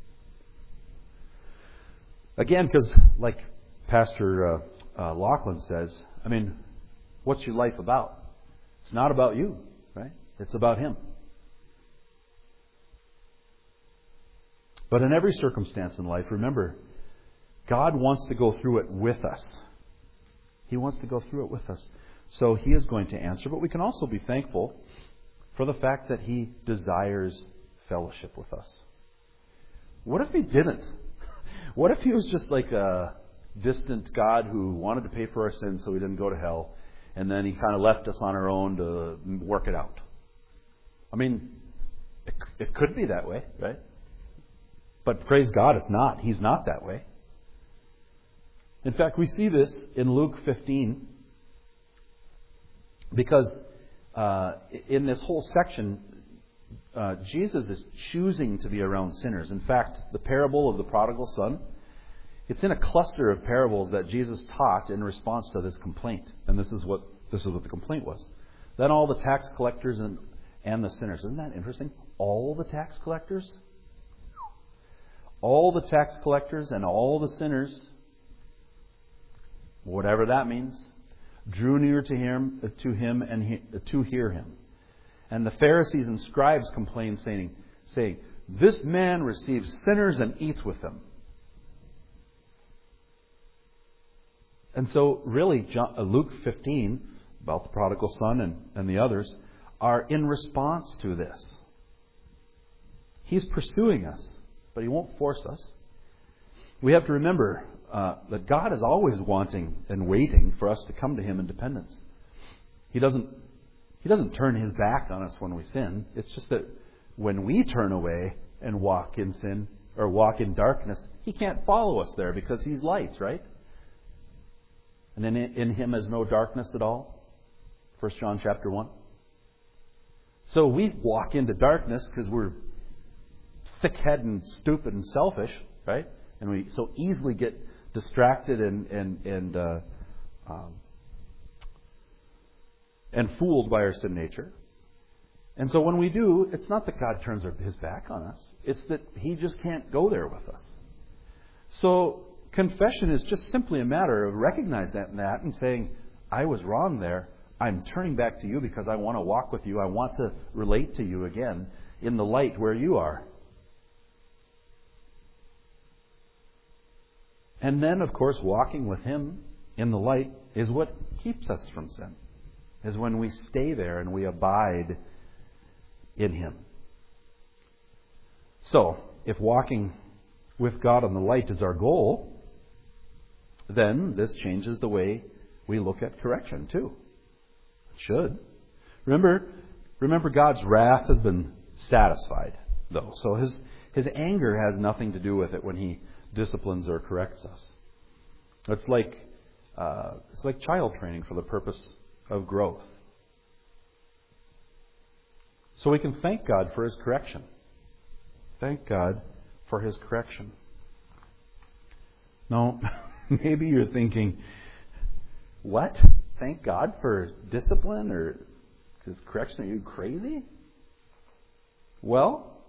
Again, because like Pastor uh, uh, Lachlan says, I mean, what's your life about? It's not about you, right? It's about Him. But in every circumstance in life, remember, God wants to go through it with us. He wants to go through it with us. So He is going to answer. But we can also be thankful for the fact that He desires fellowship with us. What if He didn't? What if He was just like a distant God who wanted to pay for our sins so we didn't go to hell, and then He kind of left us on our own to work it out? I mean, it, it could be that way, right? But praise God, it's not. He's not that way. In fact, we see this in Luke fifteen, because uh, in this whole section, uh, Jesus is choosing to be around sinners. In fact, the parable of the prodigal son, it's in a cluster of parables that Jesus taught in response to this complaint. And this is what this is what the complaint was. Then all the tax collectors and, and the sinners. Isn't that interesting? All the tax collectors? All the tax collectors and all the sinners, whatever that means, drew near to him, to him and he, to hear Him. And the Pharisees and scribes complained, saying, saying, "This man receives sinners and eats with them." And so, really, John, uh, Luke fifteen about the prodigal son and, and the others, are in response to this. He's pursuing us, but He won't force us. We have to remember uh, that God is always wanting and waiting for us to come to Him in dependence. He doesn't, He doesn't turn His back on us when we sin. It's just that when we turn away and walk in sin or walk in darkness, He can't follow us there because He's light, right? And in, in Him is no darkness at all. First John chapter one. So we walk into darkness because we're thick-headed and stupid and selfish, right? And we so easily get distracted and and and uh, um, and fooled by our sin nature. And so when we do, it's not that God turns His back on us. It's that He just can't go there with us. So confession is just simply a matter of recognizing that and saying, I was wrong there. I'm turning back to You because I want to walk with You. I want to relate to You again in the light where You are. And then, of course, walking with Him in the light is what keeps us from sin. Is when we stay there and we abide in Him. So, if walking with God in the light is our goal, then this changes the way we look at correction too. It should. Remember, remember God's wrath has been satisfied, though. So His His anger has nothing to do with it when He disciplines or corrects us. It's like uh, it's like child training for the purpose of growth. So we can thank God for His correction. Thank God for His correction. Now, maybe you're thinking, what? Thank God for discipline or His correction? Are you crazy? Well,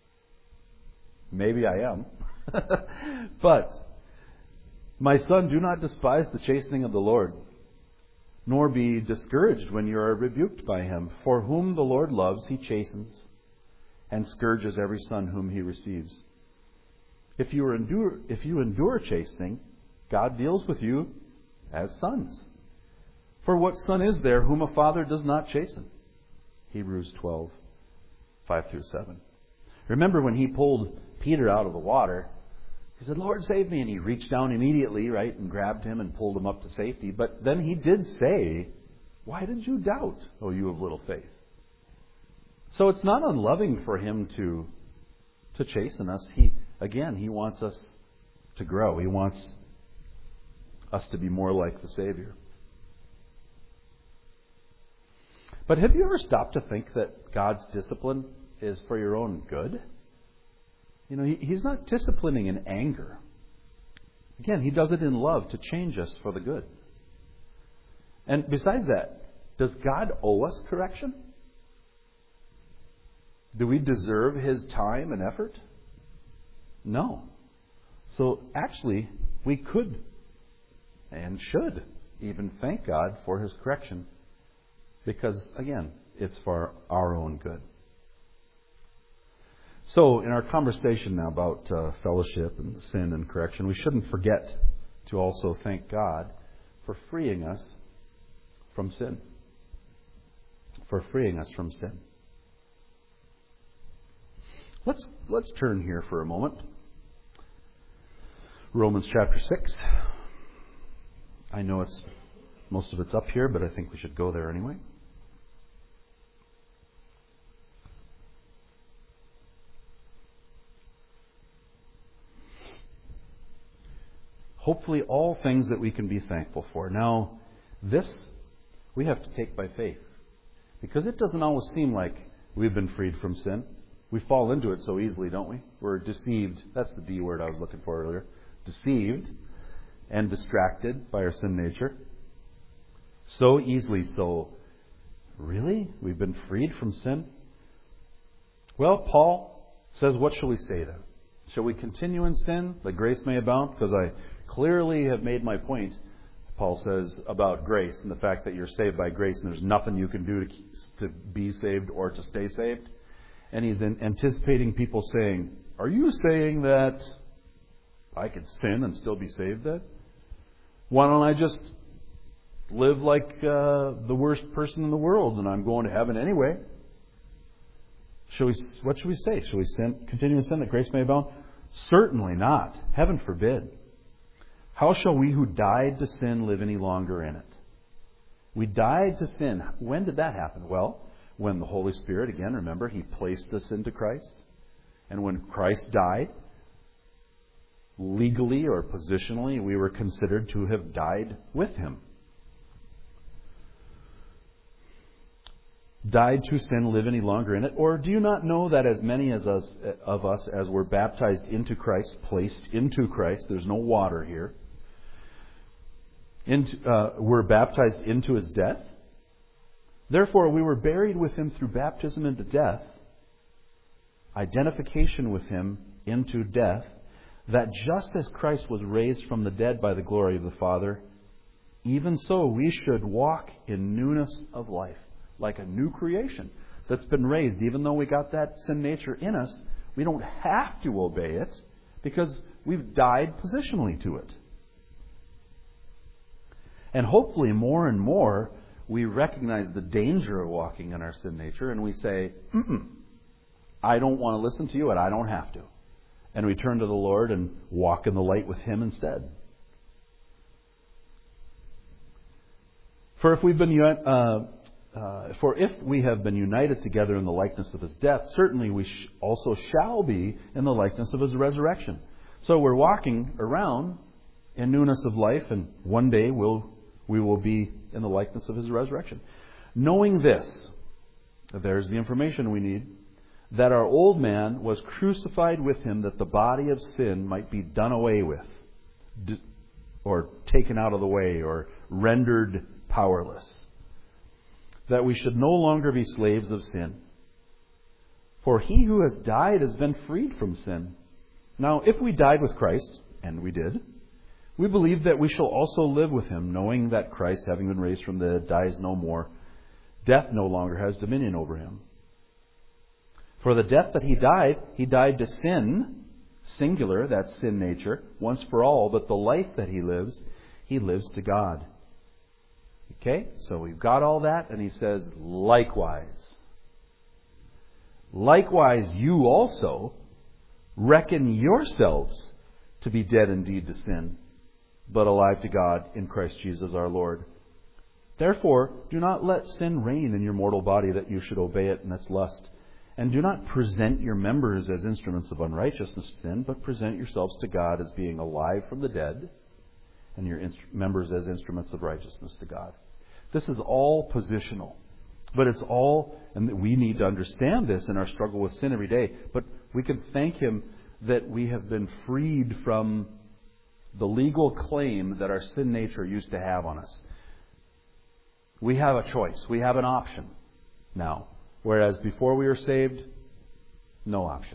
maybe I am. But, my son, do not despise the chastening of the Lord, nor be discouraged when you are rebuked by Him. For whom the Lord loves, He chastens, and scourges every son whom He receives. If you endure, if you endure chastening, God deals with you as sons. For what son is there whom a father does not chasten? Hebrews twelve, five through seven. Remember when He pulled Peter out of the water, He said, Lord, save me. And He reached down immediately, right, and grabbed him and pulled him up to safety. But then He did say, why did you doubt, O you of little faith? So it's not unloving for Him to, to chasten us. He, again, He wants us to grow. He wants us to be more like the Savior. But have you ever stopped to think that God's discipline is for your own good? You know, He's not disciplining in anger. Again, He does it in love to change us for the good. And besides that, does God owe us correction? Do we deserve His time and effort? No. So actually, we could and should even thank God for His correction because, again, it's for our own good. So, in our conversation now about uh, fellowship and sin and correction, we shouldn't forget to also thank God for freeing us from sin. For freeing us from sin. Let's let's turn here for a moment. Romans chapter six. I know it's most of it's up here, but I think we should go there anyway. Hopefully all things that we can be thankful for. Now, this we have to take by faith. Because it doesn't always seem like we've been freed from sin. We fall into it so easily, don't we? We're deceived. That's the D word I was looking for earlier. Deceived and distracted by our sin nature. So easily so. Really? We've been freed from sin? Well, Paul says, what shall we say then? Shall we continue in sin that grace may abound? Because I clearly have made my point, Paul says, about grace and the fact that you're saved by grace and there's nothing you can do to, to be saved or to stay saved. And he's anticipating people saying, are you saying that I could sin and still be saved then? Why don't I just live like uh, the worst person in the world and I'm going to heaven anyway. Shall we, what should we say? Shall we sin, continue in sin that grace may abound? Certainly not. Heaven forbid. How shall we who died to sin live any longer in it? We died to sin. When did that happen? Well, when the Holy Spirit, again, remember, He placed us into Christ. And when Christ died, legally or positionally, we were considered to have died with Him. Died to sin, live any longer in it? Or do you not know that as many as us, of us as were baptized into Christ, placed into Christ, there's no water here, into, uh, were baptized into His death? Therefore we were buried with Him through baptism into death, identification with Him into death, that just as Christ was raised from the dead by the glory of the Father, even so we should walk in newness of life. Like a new creation that's been raised. Even though we got that sin nature in us, we don't have to obey it because we've died positionally to it. And hopefully more and more we recognize the danger of walking in our sin nature and we say, Mm-mm, I don't want to listen to you and I don't have to. And we turn to the Lord and walk in the light with Him instead. For if we've been uh, Uh, for if we have been united together in the likeness of His death, certainly we sh- also shall be in the likeness of His resurrection. So we're walking around in newness of life, and one day we'll, we will be in the likeness of His resurrection. Knowing this, there's the information we need, that our old man was crucified with Him, that the body of sin might be done away with, d- or taken out of the way, or rendered powerless. That we should no longer be slaves of sin. For he who has died has been freed from sin. Now, if we died with Christ, and we did, we believe that we shall also live with Him, knowing that Christ, having been raised from the dead, dies no more. Death no longer has dominion over Him. For the death that He died, He died to sin, singular, that's sin nature, once for all, but the life that He lives, He lives to God. Okay, so we've got all that, and He says, likewise. Likewise, you also reckon yourselves to be dead indeed to sin, but alive to God in Christ Jesus our Lord. Therefore, do not let sin reign in your mortal body that you should obey it in its lust. And do not present your members as instruments of unrighteousness to sin, but present yourselves to God as being alive from the dead, and your inst- members as instruments of righteousness to God. This is all positional. But it's all, and we need to understand this in our struggle with sin every day. But we can thank Him that we have been freed from the legal claim that our sin nature used to have on us. We have a choice. We have an option now. Whereas before we were saved, no option.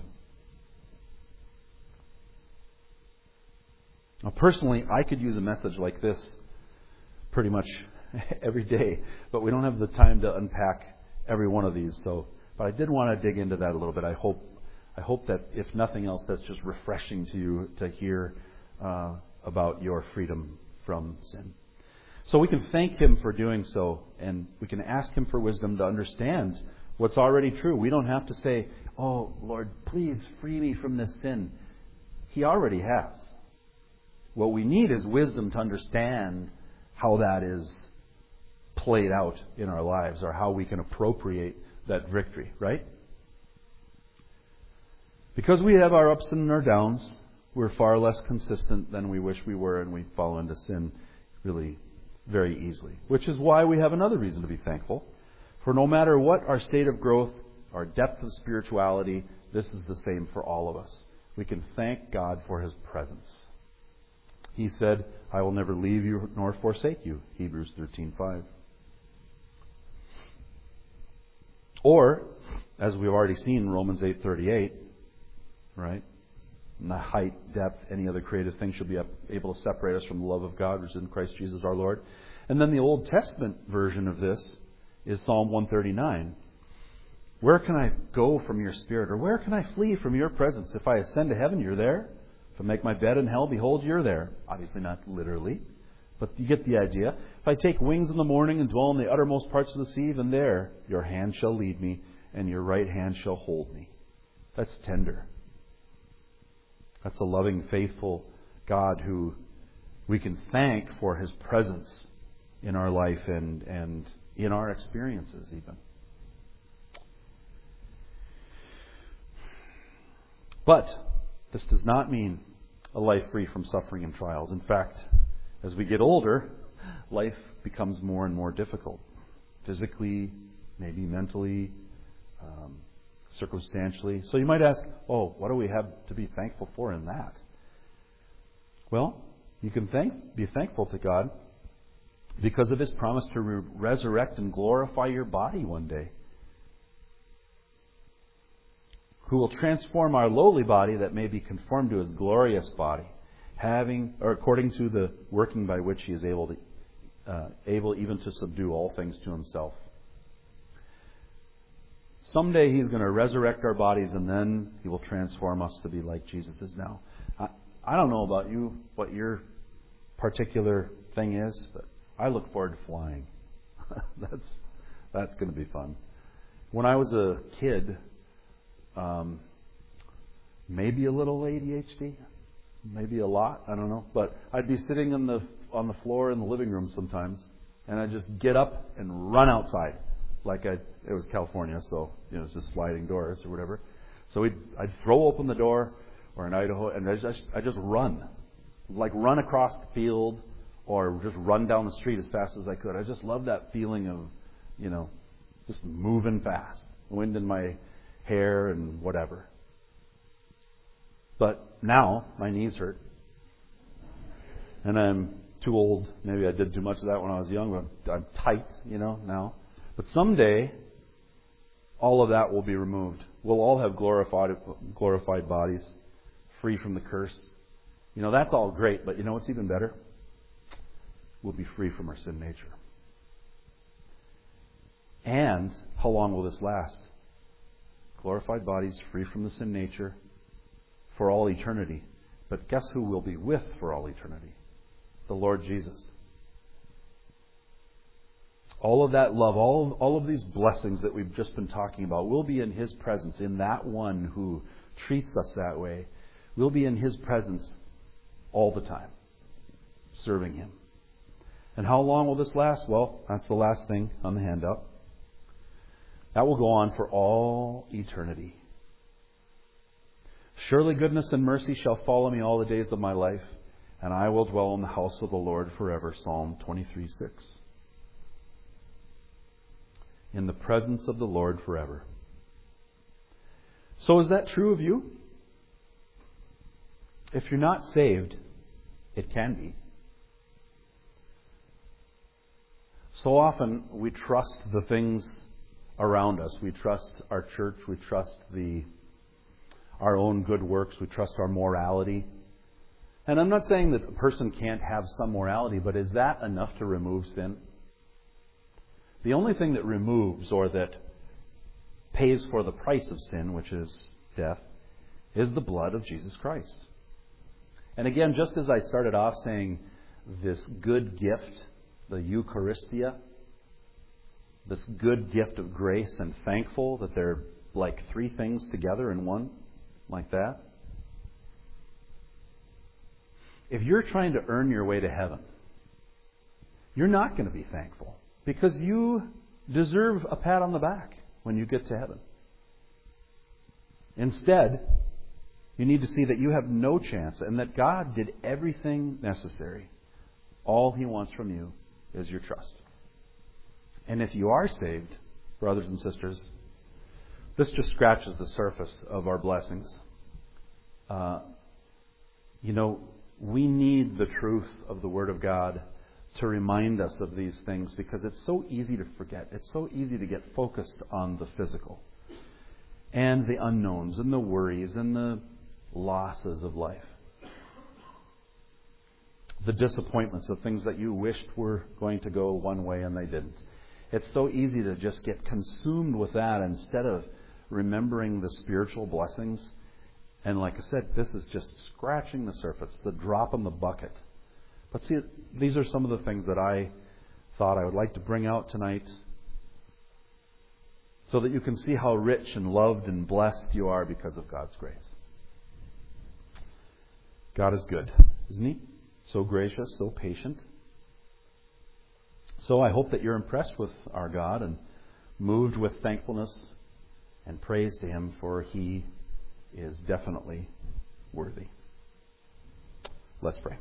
Now, personally, I could use a message like this pretty much every day, but we don't have the time to unpack every one of these. So, but I did want to dig into that a little bit. I hope, I hope that if nothing else, that's just refreshing to you to hear uh, about your freedom from sin. So we can thank Him for doing so, and we can ask Him for wisdom to understand what's already true. We don't have to say, "Oh Lord, please free me from this sin." He already has. What we need is wisdom to understand how that is played out in our lives, or how we can appropriate that victory, right? Because we have our ups and our downs, we're far less consistent than we wish we were, and we fall into sin really very easily. Which is why we have another reason to be thankful. For no matter what our state of growth, our depth of spirituality, this is the same for all of us. We can thank God for His presence. He said, "I will never leave you nor forsake you," Hebrews thirteen five. Or, as we've already seen, Romans eight thirty-eight, right? Not height, depth, any other created thing shall be able to separate us from the love of God, which is in Christ Jesus our Lord. And then the Old Testament version of this is Psalm one thirty-nine. Where can I go from your spirit? Or where can I flee from your presence? If I ascend to heaven, you're there. If I make my bed in hell, behold, you're there. Obviously not literally, But you get the idea. If I take wings in the morning and dwell in the uttermost parts of the sea, even there your hand shall lead me, and your right hand shall hold me. That's tender. That's a loving, faithful God who we can thank for His presence in our life and, and in our experiences even. But this does not mean a life free from suffering and trials. In fact, as we get older, life becomes more and more difficult. Physically, maybe mentally, um, circumstantially. So you might ask, oh, what do we have to be thankful for in that? Well, you can thank, be thankful to God because of His promise to re- resurrect and glorify your body one day. Who will transform our lowly body that may be conformed to His glorious body, having or according to the working by which He is able to, uh, able even to subdue all things to Himself. Someday He's going to resurrect our bodies, and then He will transform us to be like Jesus is now. I, I don't know about you, what your particular thing is, but I look forward to flying. that's that's going to be fun. When I was a kid, um, maybe a little A D H D, maybe a lot, I don't know. But I'd be sitting in the on the floor in the living room sometimes, and I'd just get up and run outside. Like I, it was California, so you know, it's just sliding doors or whatever. So we'd, I'd throw open the door, or in Idaho, and I just I just run, like run across the field, or just run down the street as fast as I could. I just love that feeling of, you know, just moving fast, wind in my hair and whatever. But now my knees hurt, and I'm too old. Maybe I did too much of that when I was young, but I'm tight, you know, now. But someday, all of that will be removed. We'll all have glorified glorified bodies, free from the curse. You know, that's all great, but you know what's even better? We'll be free from our sin nature. And how long will this last? Glorified bodies, free from the sin nature, for all eternity. But guess who we'll be with for all eternity? The Lord Jesus. All of that love, all of, all of these blessings that we've just been talking about, will be in His presence, in that one who treats us that way. We'll be in His presence all the time, serving Him. And how long will this last? Well, that's the last thing on the handout. That will go on for all eternity. Surely goodness and mercy shall follow me all the days of my life, and I will dwell in the house of the Lord forever. Psalm twenty-three six. In the presence of the Lord forever. So is that true of you? If you're not saved, it can be. So often we trust the things around us. We trust our church. We trust the our own good works. We trust our morality. And I'm not saying that a person can't have some morality, but is that enough to remove sin? The only thing that removes or that pays for the price of sin, which is death, is the blood of Jesus Christ. And again, just as I started off saying, this good gift, the Eucharistia, this good gift of grace, and thankful that they're like three things together in one, like that. If you're trying to earn your way to heaven, you're not going to be thankful. Because you deserve a pat on the back when you get to heaven. Instead, you need to see that you have no chance and that God did everything necessary. All He wants from you is your trust. And if you are saved, brothers and sisters, this just scratches the surface of our blessings. Uh, you know, we need the truth of the Word of God to remind us of these things, because it's so easy to forget. It's so easy to get focused on the physical and the unknowns and the worries and the losses of life. The disappointments, the things that you wished were going to go one way and they didn't. It's so easy to just get consumed with that instead of remembering the spiritual blessings. And like I said, this is just scratching the surface, the drop in the bucket. But see, these are some of the things that I thought I would like to bring out tonight so that you can see how rich and loved and blessed you are because of God's grace. God is good, isn't He? So gracious, so patient. So I hope that you're impressed with our God and moved with thankfulness and praise to Him, for He is definitely worthy. Let's pray.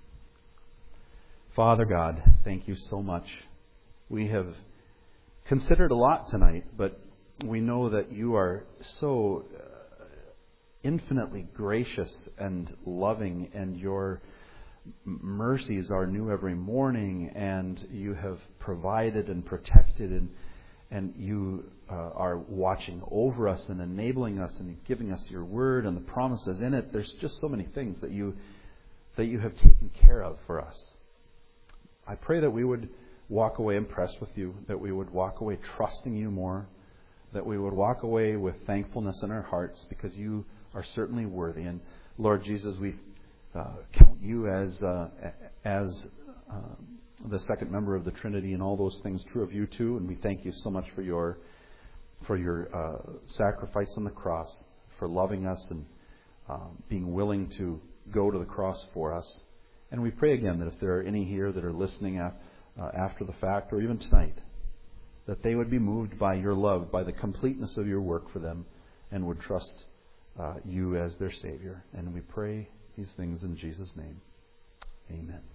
Father God, thank you so much. We have considered a lot tonight, but we know that you are so infinitely gracious and loving, and your mercies are new every morning, and you have provided and protected, and and you uh, are watching over us and enabling us and giving us your word and the promises in it. There's just so many things that you that you have taken care of for us. I pray that we would walk away impressed with you, that we would walk away trusting you more, that we would walk away with thankfulness in our hearts, because you are certainly worthy. And Lord Jesus, we uh, count you as uh, as uh, the second member of the Trinity, and all those things true of you too. And we thank you so much for your for your uh, sacrifice on the cross, for loving us and uh, being willing to go to the cross for us. And we pray again that if there are any here that are listening af- uh, after the fact, or even tonight, that they would be moved by your love, by the completeness of your work for them, and would trust uh, you as their Savior. And we pray these things in Jesus' name. Amen.